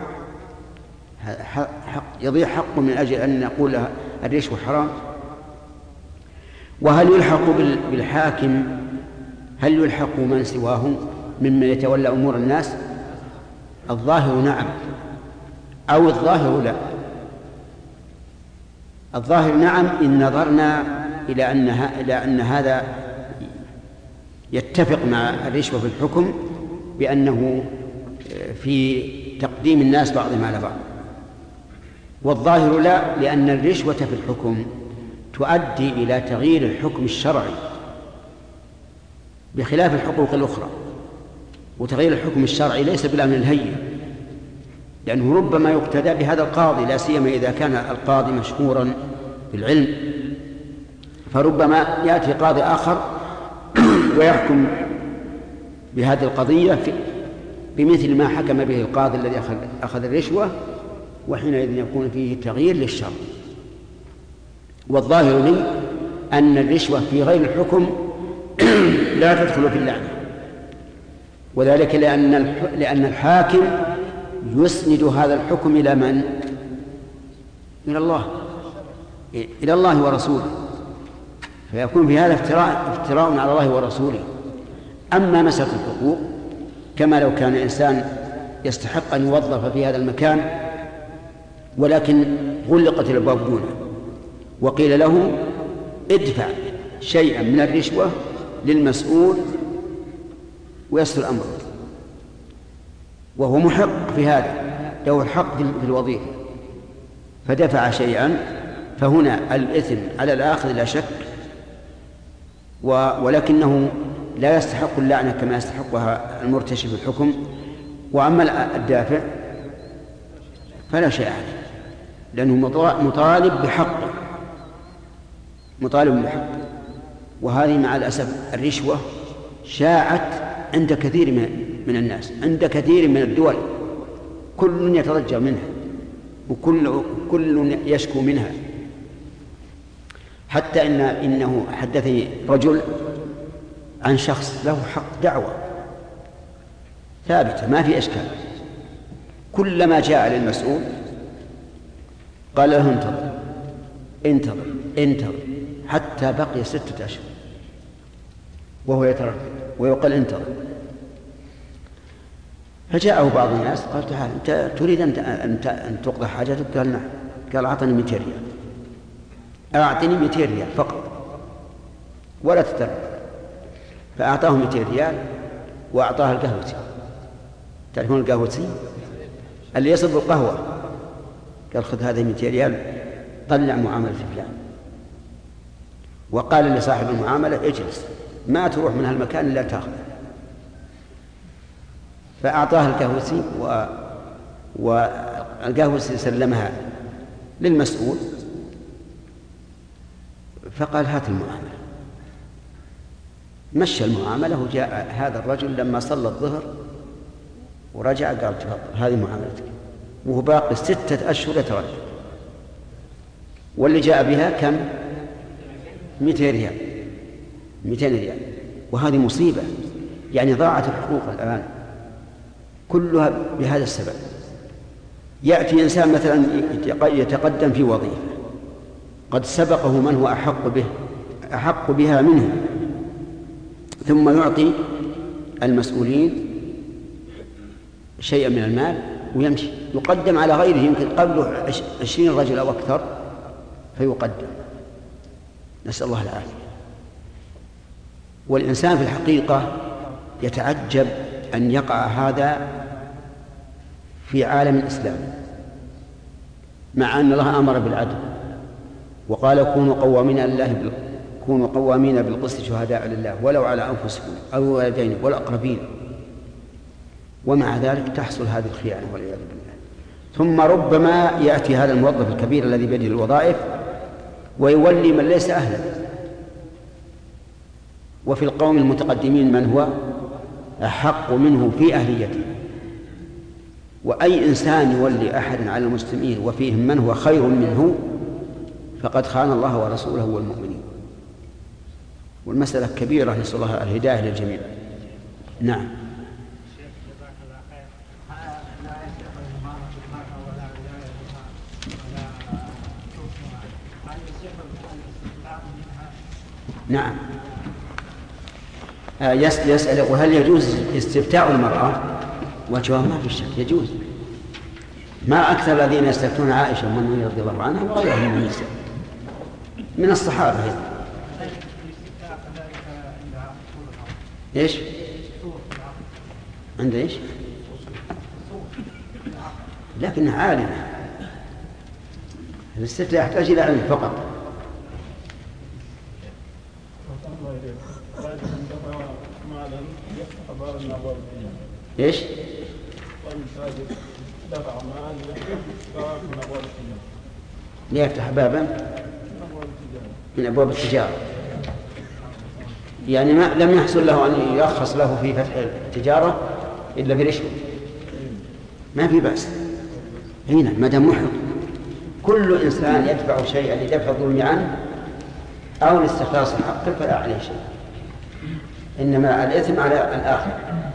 حق يضيع حق من أجل أن نقول له الرشوة حرام. وهل يلحق بالحاكم هل يلحق من سواه ممن يتولى أمور الناس؟ الظاهر نعم، أو الظاهر لا. الظاهر نعم إن نظرنا إلى أن إلى أن هذا يتفق مع الرشوة في الحكم بأنه في تقديم الناس بعضهم على بعض. والظاهر لا، لأن الرشوة في الحكم تؤدي إلى تغيير الحكم الشرعي بخلاف الحقوق الأخرى. وتغيير الحكم الشرعي ليس بالأمر الهين، لأنه ربما يقتدى بهذا القاضي، لا سيما إذا كان القاضي مشهورا بالعلم، فربما يأتي قاضي آخر ويحكم بهذه القضية بمثل ما حكم به القاضي الذي أخذ الرشوة، وحينئذ يكون فيه تغيير للشرع. والظاهر لي أن الرشوة في غير الحكم لا تدخل في اللعنة، وذلك لأن لأن الحاكم يسند هذا الحكم إلى من؟ إلى الله إلى الله ورسوله، فيكون في هذا افتراء افتراء على الله ورسوله. أما مسألة الحقوق كما لو كان الإنسان يستحق أن يوظف في هذا المكان ولكن غلقت الأبواب دونه وقيل له ادفع شيئا من الرشوة للمسؤول ويسر أمره، وهو محق في هذا، له الحق في الوظيفة فدفع شيئا، فهنا الإثم على الآخذ لا شك، ولكنه لا يستحق اللعنة كما يستحقها المرتشي في الحكم. وأما الدافع فلا شيء عليه لأنه مطالب بحقه، مطالب بحقه. وهذه مع الأسف الرشوة شاعت عند كثير من الناس، عند كثير من الدول، كل يتضجر منها وكل كل يشكو منها. حتى إن إنه حدثني رجل عن شخص له حق دعوة ثابتة ما في إشكال، كلما جاء للمسؤول قال له انتظر انتظر انتظر حتى بقي ستة أشهر وهو يتردد ويقول انتظر. فجاءه بعض الناس قال تعال أنت تريد أن تقضى حاجتك؟ قال نعم. قال أعطني مئتين ريال، أعطني مئتين ريال فقط ولا تتردد. فأعطاه مئتين ريال وأعطاه القهوتي. تعرفون القهوتي اللي يصب القهوة؟ قال خذ هذه مئتين ريال طلع معاملة فلان. وقال لصاحب المعاملة اجلس ما تروح من هالمكان إلا تأخذ. فأعطاه القهوتي و... والقهوتي سلمها للمسؤول فقال هات المعاملة. مشى المعاملة وجاء هذا الرجل لما صلى الظهر ورجع قال تفضل هذه معاملتك، وهو باقي ستة أشهر يتردد. واللي جاء بها كم؟ مئتين ريال مئتين ريال. وهذه مصيبة، يعني ضاعت الحقوق الآن كلها بهذا السبب. يأتي إنسان مثلا يتقدم في وظيفة قد سبقه من هو أحق به أحق بها منه، ثم يعطي المسؤولين شيئا من المال ويمشي، يقدم على غيره يمكن قبله عشرين رجل أو أكثر فيقدم. نسأل الله العافية. والإنسان في الحقيقة يتعجب أن يقع هذا في عالم الإسلام، مع أن الله أمر بالعدل وقال كونوا قوامين لله كونوا قوامين بالقسط شهداء لله ولو على أنفسكم أو الوالدين والأقربين، ومع ذلك تحصل هذه الخيانة والعياذ بالله. ثم ربما يأتي هذا الموظف الكبير الذي بيده الوظائف ويولي من ليس أهلا. وفي القوم المتقدمين من هو أحق منه في أهليته، وأي إنسان يولي أحدا على المسلمين وفيهم من هو خير منه فقد خان الله ورسوله والمؤمنين. والمسألة كبيرة، نسأل الله الهداية للجميع. نعم. نعم. آه يسأل وهل يجوز استفتاء المرأة؟ والجواب ما في شك يجوز. ما أكثر الذين يستفتون عائشة ومن رضي الله عنها وغيرهم من النساء من الصحابة هنا. إيش؟ عند إيش؟ لكنها عالمة. الاستفتاء يحتاج إلى علم فقط. إيش؟ ليفتح بابا من أبواب التجارة، يعني ما لم يحصل له أن يرخص له في فتح التجارة إلا برشوة، ما في بأس. هنا ما دام محق كل إنسان يدفع شيئا لدفع الظلم عنه أو لاستخلاص حقه فلا عليه شيء، إنما الإثم على الآخر.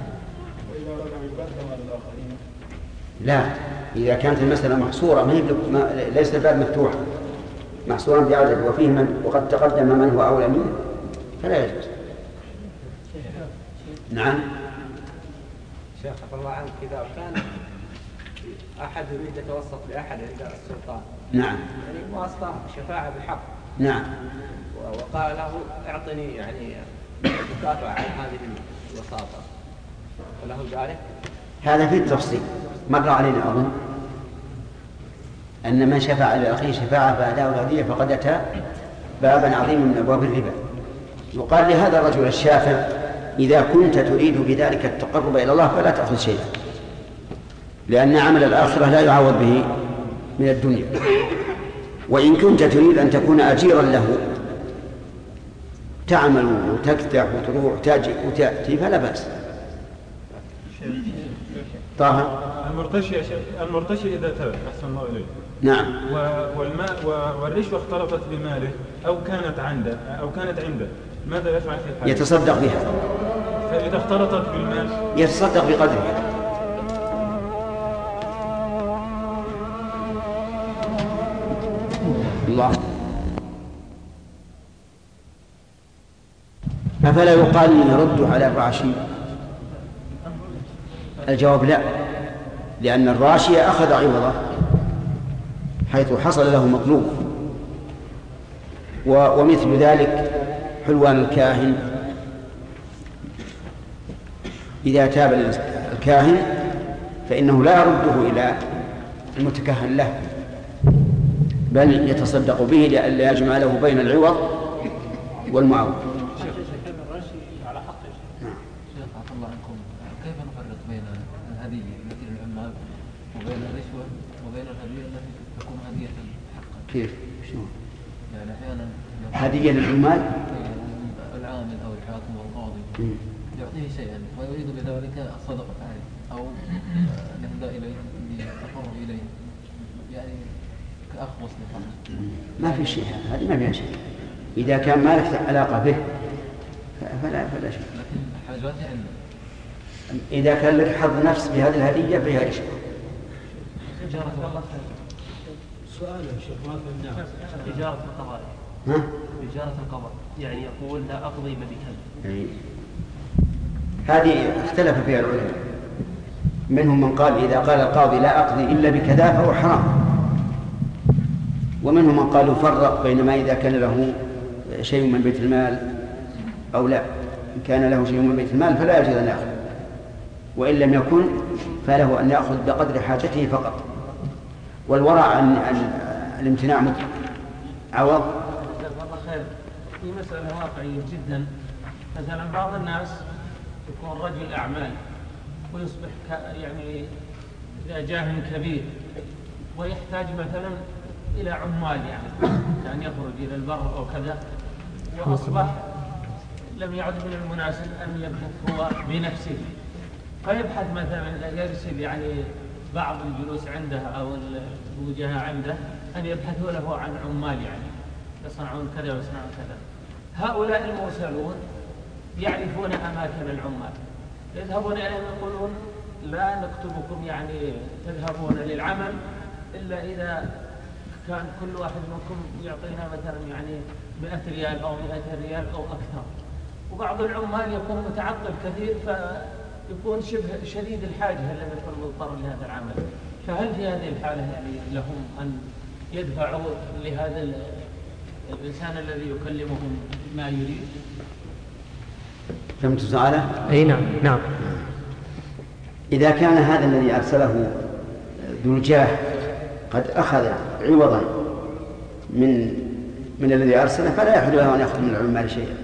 لا، إذا كانت المسألة محصورة ما ما ليس الباب مفتوحا محصورا بعدد وفيه من وقد تقدم من هو أولى منه فلا يجوز. نعم. شيخ عفى الله عنك، إذا كان أحد يريد يتوسط لأحد عند السلطان، نعم، يعني واسطة شفاعة بحق، نعم، وقال له اعطني يعني مكافأة على هذه الوساطة، فله ذلك؟ هذا فيه التفصيل مر علينا أظن أن من شفع لأخيه شفاعة فأداه الهدية فقد أتى بابا عظيما من أبواب الربا. يقال لهذا الرجل الشافع إذا كنت تريد بذلك التقرب إلى الله فلا تأخذ شيئا، لأن عمل الآخرة لا يعوض به من الدنيا، وإن كنت تريد أن تكون أجيرا له تعمل وتكدح وتروح تاجي وتأتي فلا بأس. طه المرتشي المرتشي إذا تاب أحسن الله إليه، نعم، والماء والرشوة اختلطت بماله أو كانت عنده أو كانت عنده ماذا يفعل في الحال؟ يتصدق بها. فإذا اختلطت بالمال يتصدق بقدرها. الله. أفلا يقال يرد على الراشي؟ الجواب لا، لأن الراشي أخذ عوضه حيث حصل له مطلوب، ومثل ذلك حلوان الكاهن إذا تاب الكاهن فإنه لا يرده إلى المتكهن له، بل يتصدق به لئلا يجمع له بين العوض والمعوض. كيف نفرق بين الهدية التي للعمال وبين الرشوة وبين الهدية التي تكون هدية حقا؟ كيف؟ شلون؟ يعني أحيانا هدية للعمال العامل أو الحاكم أو القاضي يعطيه شيئا ويريد بذلك الصدقة عليه أو الإهداء إليه بالتقرب إليه، يعني كأخ مسلم. ما في شيء، هذه ما فيها شيء. إذا كان ما لك علاقة به فلا فلا شيء. لكن حاجاتي عنده. إذا كان لك حظ نفس بهذه الهدية فيها رشوة. سؤال يا شيخ ما فهمناه. إجارة القضاء. ها؟ إجارة القضاء يعني يقول لا أقضي إلا بكذا. هذه اختلف فيها العلماء، منهم من قال إذا قال القاضي لا أقضي إلا بكذا فهو حرام، ومنهم من قال يفرق بين ما إذا كان له شيء من بيت المال أو لا. إن كان له شيء من بيت المال فلا يجوز أن يأخذ، وإن لم يكن فله أن يأخذ بقدر حاجته فقط، والورع عن الامتناع مطلق. عوض الله خير. في مسألة واقعية جدا، مثلا بعض الناس يكون رجل أعمال ويصبح يعني إذا جاه كبير ويحتاج مثلا إلى عمال، يعني يعني يخرج إلى البر أو كذا، وأصبح لم يعد من المناسب أن يبحث هو بنفسه، فيبحث مثلا يرسل يعني بعض الجلوس عنده أو الوجهاء عنده أن يبحثوا له عن عمال، يعني يصنعون كذا ويصنعون كذا. هؤلاء المرسلون يعرفون أماكن العمال، يذهبون إليهم يقولون لا نكتبكم يعني تذهبون للعمل إلا إذا كان كل واحد منكم يعطينا مثلا يعني مئة ريال أو مئة ريال أو أكثر. وبعض العمال يكون متعطل كثير فيكون شبه شديد الحاجة لم يكن مضطر لهذا العمل، فهل في هذه الحالة يعني لهم أن يدفعوا لهذا الإنسان الذي يكلمهم ما يريد؟ فهمت سؤاله؟ أي نعم نعم. إذا كان هذا الذي أرسله ذو الجاه قد أخذ عوضا من من الذي أرسله فلا يحل له أن يأخذ من العمال شيئا.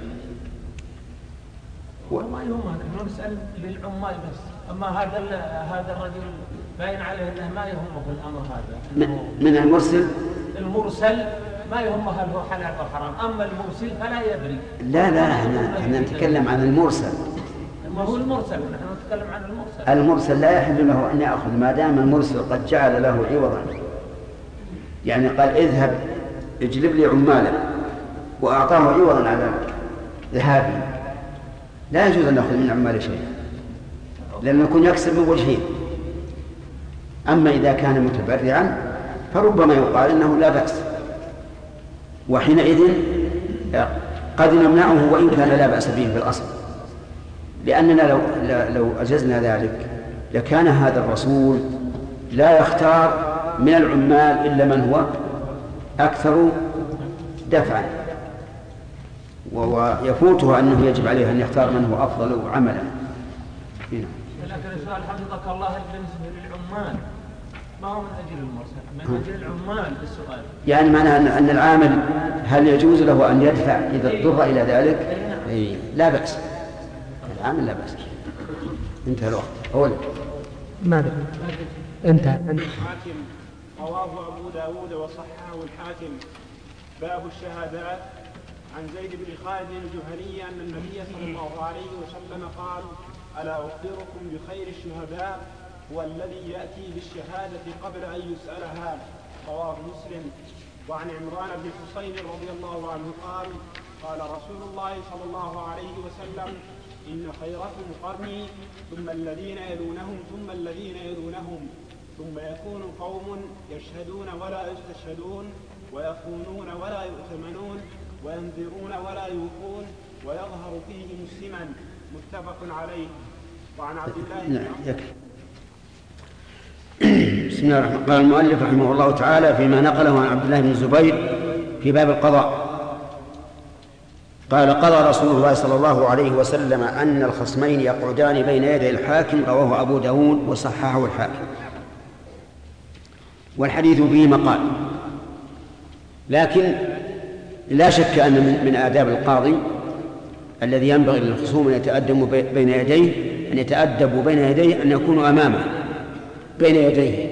وما يهمه نحن نسأل للعمال بس، أما هذا هذا الرجل باين عليه أنه ما يهمه الأمر هذا. من المرسل؟ المرسل ما يهمه هل هو حلال أو حرام، أما المرسل فلا يدري. لا لا احنا احنا نتكلم عن المرسل. ما هو المرسل؟ نحن نتكلم عن المرسل. المرسل لا يحل له أن يأخذ ما دام المرسل قد جعل له عوضا، يعني قال اذهب اجلب لي عمالا وأعطاه عوضا على ذهابي، لا يجوز أن نأخذ من عمال شيئا لأنه يكون يكسب من وجهين. أما إذا كان متبرعا فربما يقال إنه لا بأس، وحينئذ قد نمنعه وإن كان لا بأس به في الأصل. لأننا لو, لو أجزنا ذلك لكان هذا الرسول لا يختار من العمال إلا من هو أكثر دفعا، ويفوته أنه يجب عليه أن يختار من هو أفضل عملا. لكن السؤال حفظك الله بالنسبة للعمال ما هو من أجل المرسل، من أجل العمال السؤال. يعني معناه أن العامل هل يجوز له أن يدفع إذا اضطر إلى ذلك؟ أي لا بأس، العامل لا بأس. انتهى الوقت. أولا ماذا؟ انتهى. الحاكم رواه أبو داود وصححه الحاكم. باب الشهادات. عن زيد بن خالد الجهني أن النبي صلى الله عليه وسلم قال: ألا أخبركم بخير الشهداء؟ هو الذي يأتي بالشهادة قبل أن يسألها. رواه مسلم. وعن عمران بن حسين رضي الله عنه قال: قال رسول الله صلى الله عليه وسلم: إن خيركم قرني ثم الذين يلونهم ثم الذين يلونهم ثم يكون قوم يشهدون ولا يستشهدون ويخونون ولا يؤتمنون وينذرون ولا يوفون ويظهر فيهم السمن. متفق عليه. وعن عبد الله بن عمرو. بسم الله الرحمن الرحيم. قال المؤلف رحمه الله تعالى فيما نقله عن عبد الله بن الزبير في باب القضاء قال: قضى رسول الله صلى الله عليه وسلم أن الخصمين يقعدان بين يدي الحاكم. رواه أبو داود وصححه الحاكم. والحديث فيه مقال، لكن لا شك أن من آداب القاضي الذي ينبغي للخصوم أن يتأدبوا بين يديه أن يتأدبوا بين يديه أن يكونوا أمامه بين يديه.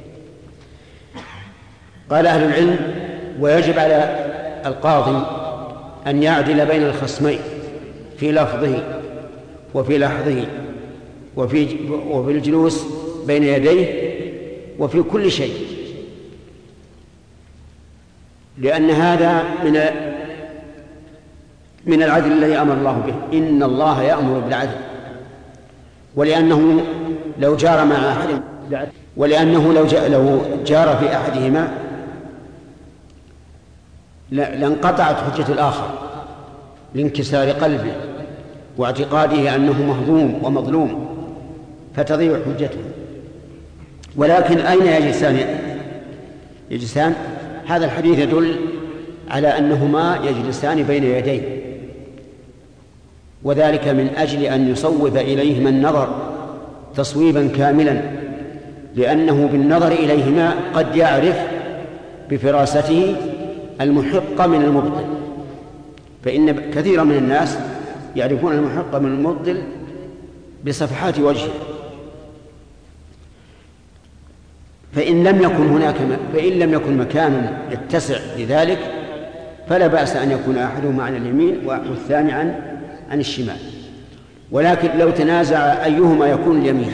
قال أهل العلم: ويجب على القاضي أن يعدل بين الخصمين في لفظه وفي لحظه وفي وفي الجلوس بين يديه وفي كل شيء، لأن هذا من من العدل الذي أمر الله به. إن الله يأمر بالعدل. ولأنه لو جار مع أحد ولأنه لو لو جار في أحدهما لانقطعت حجة الآخر لانكسار قلبه واعتقاده أنه مهضوم ومظلوم فتضيع حجته. ولكن أين يجلسان يجلسان هذا الحديث يدل على أنهما يجلسان بين يديه، وذلك من أجل أن يصوب إليهما النظر تصويبا كاملا، لأنه بالنظر إليهما قد يعرف بفراسته المحق من المبطل. فإن كثيرا من الناس يعرفون المحق من المبطل بصفحات وجهه. فإن لم يكن هناك فإن لم يكن مكان يتسع لذلك فلا بأس أن يكون أحدهما عن اليمين والثاني عن عن الشمال. ولكن لو تنازع أيهما يكون اليمين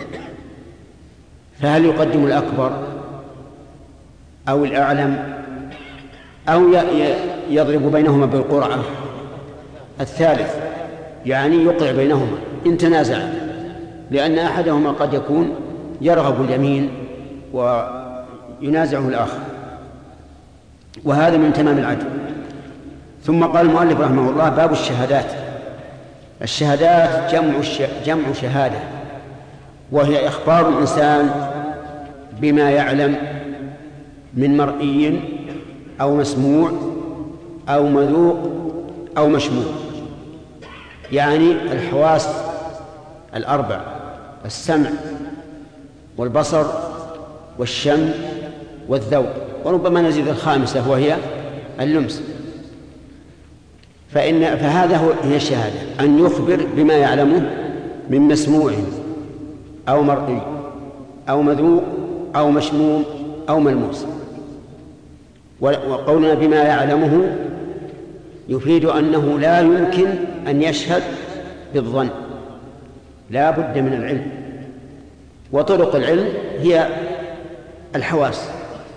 فهل يقدم الأكبر أو الأعلم أو يضرب بينهما بالقرعة؟ الثالث يعني يقع بينهما إن تنازع، لأن أحدهما قد يكون يرغب اليمين وينازعه الآخر، وهذا من تمام العدل. ثم قال المؤلف رحمه الله: باب الشهادات. الشهادات جمع جمع شهادة، وهي إخبار الإنسان بما يعلم من مرئي أو مسموع أو مذوق أو مشموع، يعني الحواس الأربع: السمع والبصر والشم والذوق، وربما نزيد الخامسة وهي اللمس. فإن فهذا هو هي الشهادة، أن يخبر بما يعلمه من مسموع أو مرئي أو مذوق أو مشموم أو ملموس. وقولنا بما يعلمه يفيد أنه لا يمكن أن يشهد بالظن، لا بد من العلم. وطرق العلم هي الحواس.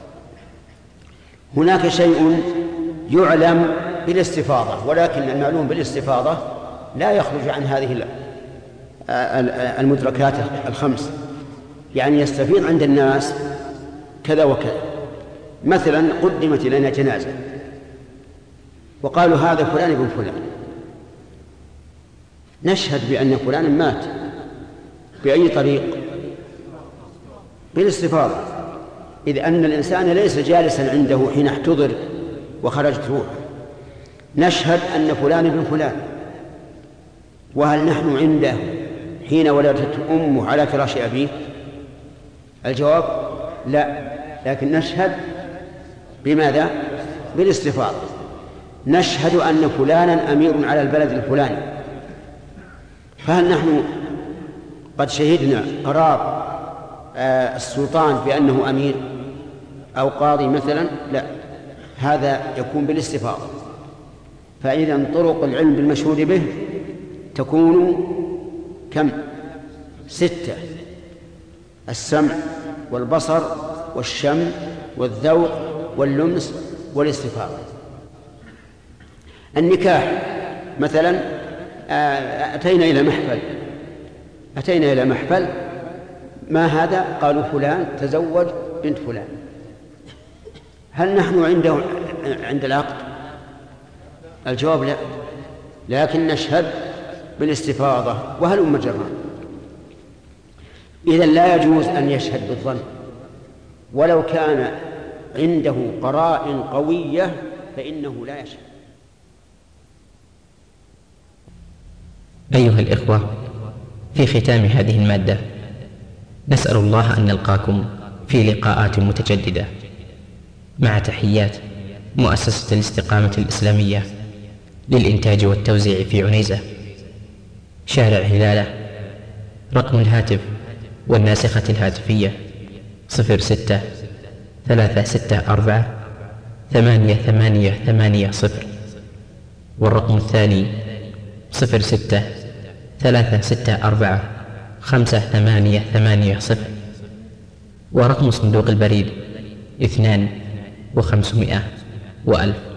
هناك شيء يعلم بالاستفاضة، ولكن المعلوم بالاستفاضة لا يخرج عن هذه المدركات الخمس، يعني يستفيض عند الناس كذا وكذا. مثلا قدمت لنا جنازة وقالوا هذا فلان ابن فلان، نشهد بأن فلانا مات بأي طريق؟ بالاستفاضة، إذ أن الإنسان ليس جالسا عنده حين احتضر وخرجت روحه. نشهد أن فلان ابن فلان، وهل نحن عنده حين ولدت أمه على فراش أبيه؟ الجواب لا، لكن نشهد بماذا؟ بالاستفاضة. نشهد أن فلانا أمير على البلد الفلاني، فهل نحن قد شهدنا قرار السلطان بأنه أمير أو قاضي مثلا؟ لا، هذا يكون بالاستفاضة. فإذا طرق العلم بالمشهود به تكون كم؟ ستة: السمع والبصر والشم والذوق واللمس والاستفاضة. النكاح مثلا، أتينا إلى محفل أتينا إلى محفل ما هذا؟ قالوا فلان تزوج بنت فلان. هل نحن عنده عند العقد؟ الجواب لا، لكن نشهد بالاستفاضة. وهل أم جران؟ إذن لا يجوز أن يشهد بالظن ولو كان عنده قرائن قوية، فإنه لا يشهد. أيها الإخوة، في ختام هذه المادة نسأل الله أن نلقاكم في لقاءات متجددة، مع تحيات مؤسسة الاستقامة الإسلامية للإنتاج والتوزيع في عنيزة، شارع هلالة. رقم الهاتف والناسخة الهاتفية صفر ستة ثلاثة ستة أربعة ثمانية ثمانية ثمانية صفر، والرقم الثاني صفر ستة ثلاثة ستة أربعة خمسة ثمانية ثمانية صفر، ورقم صندوق البريد اثنان وخمسمائة وألف.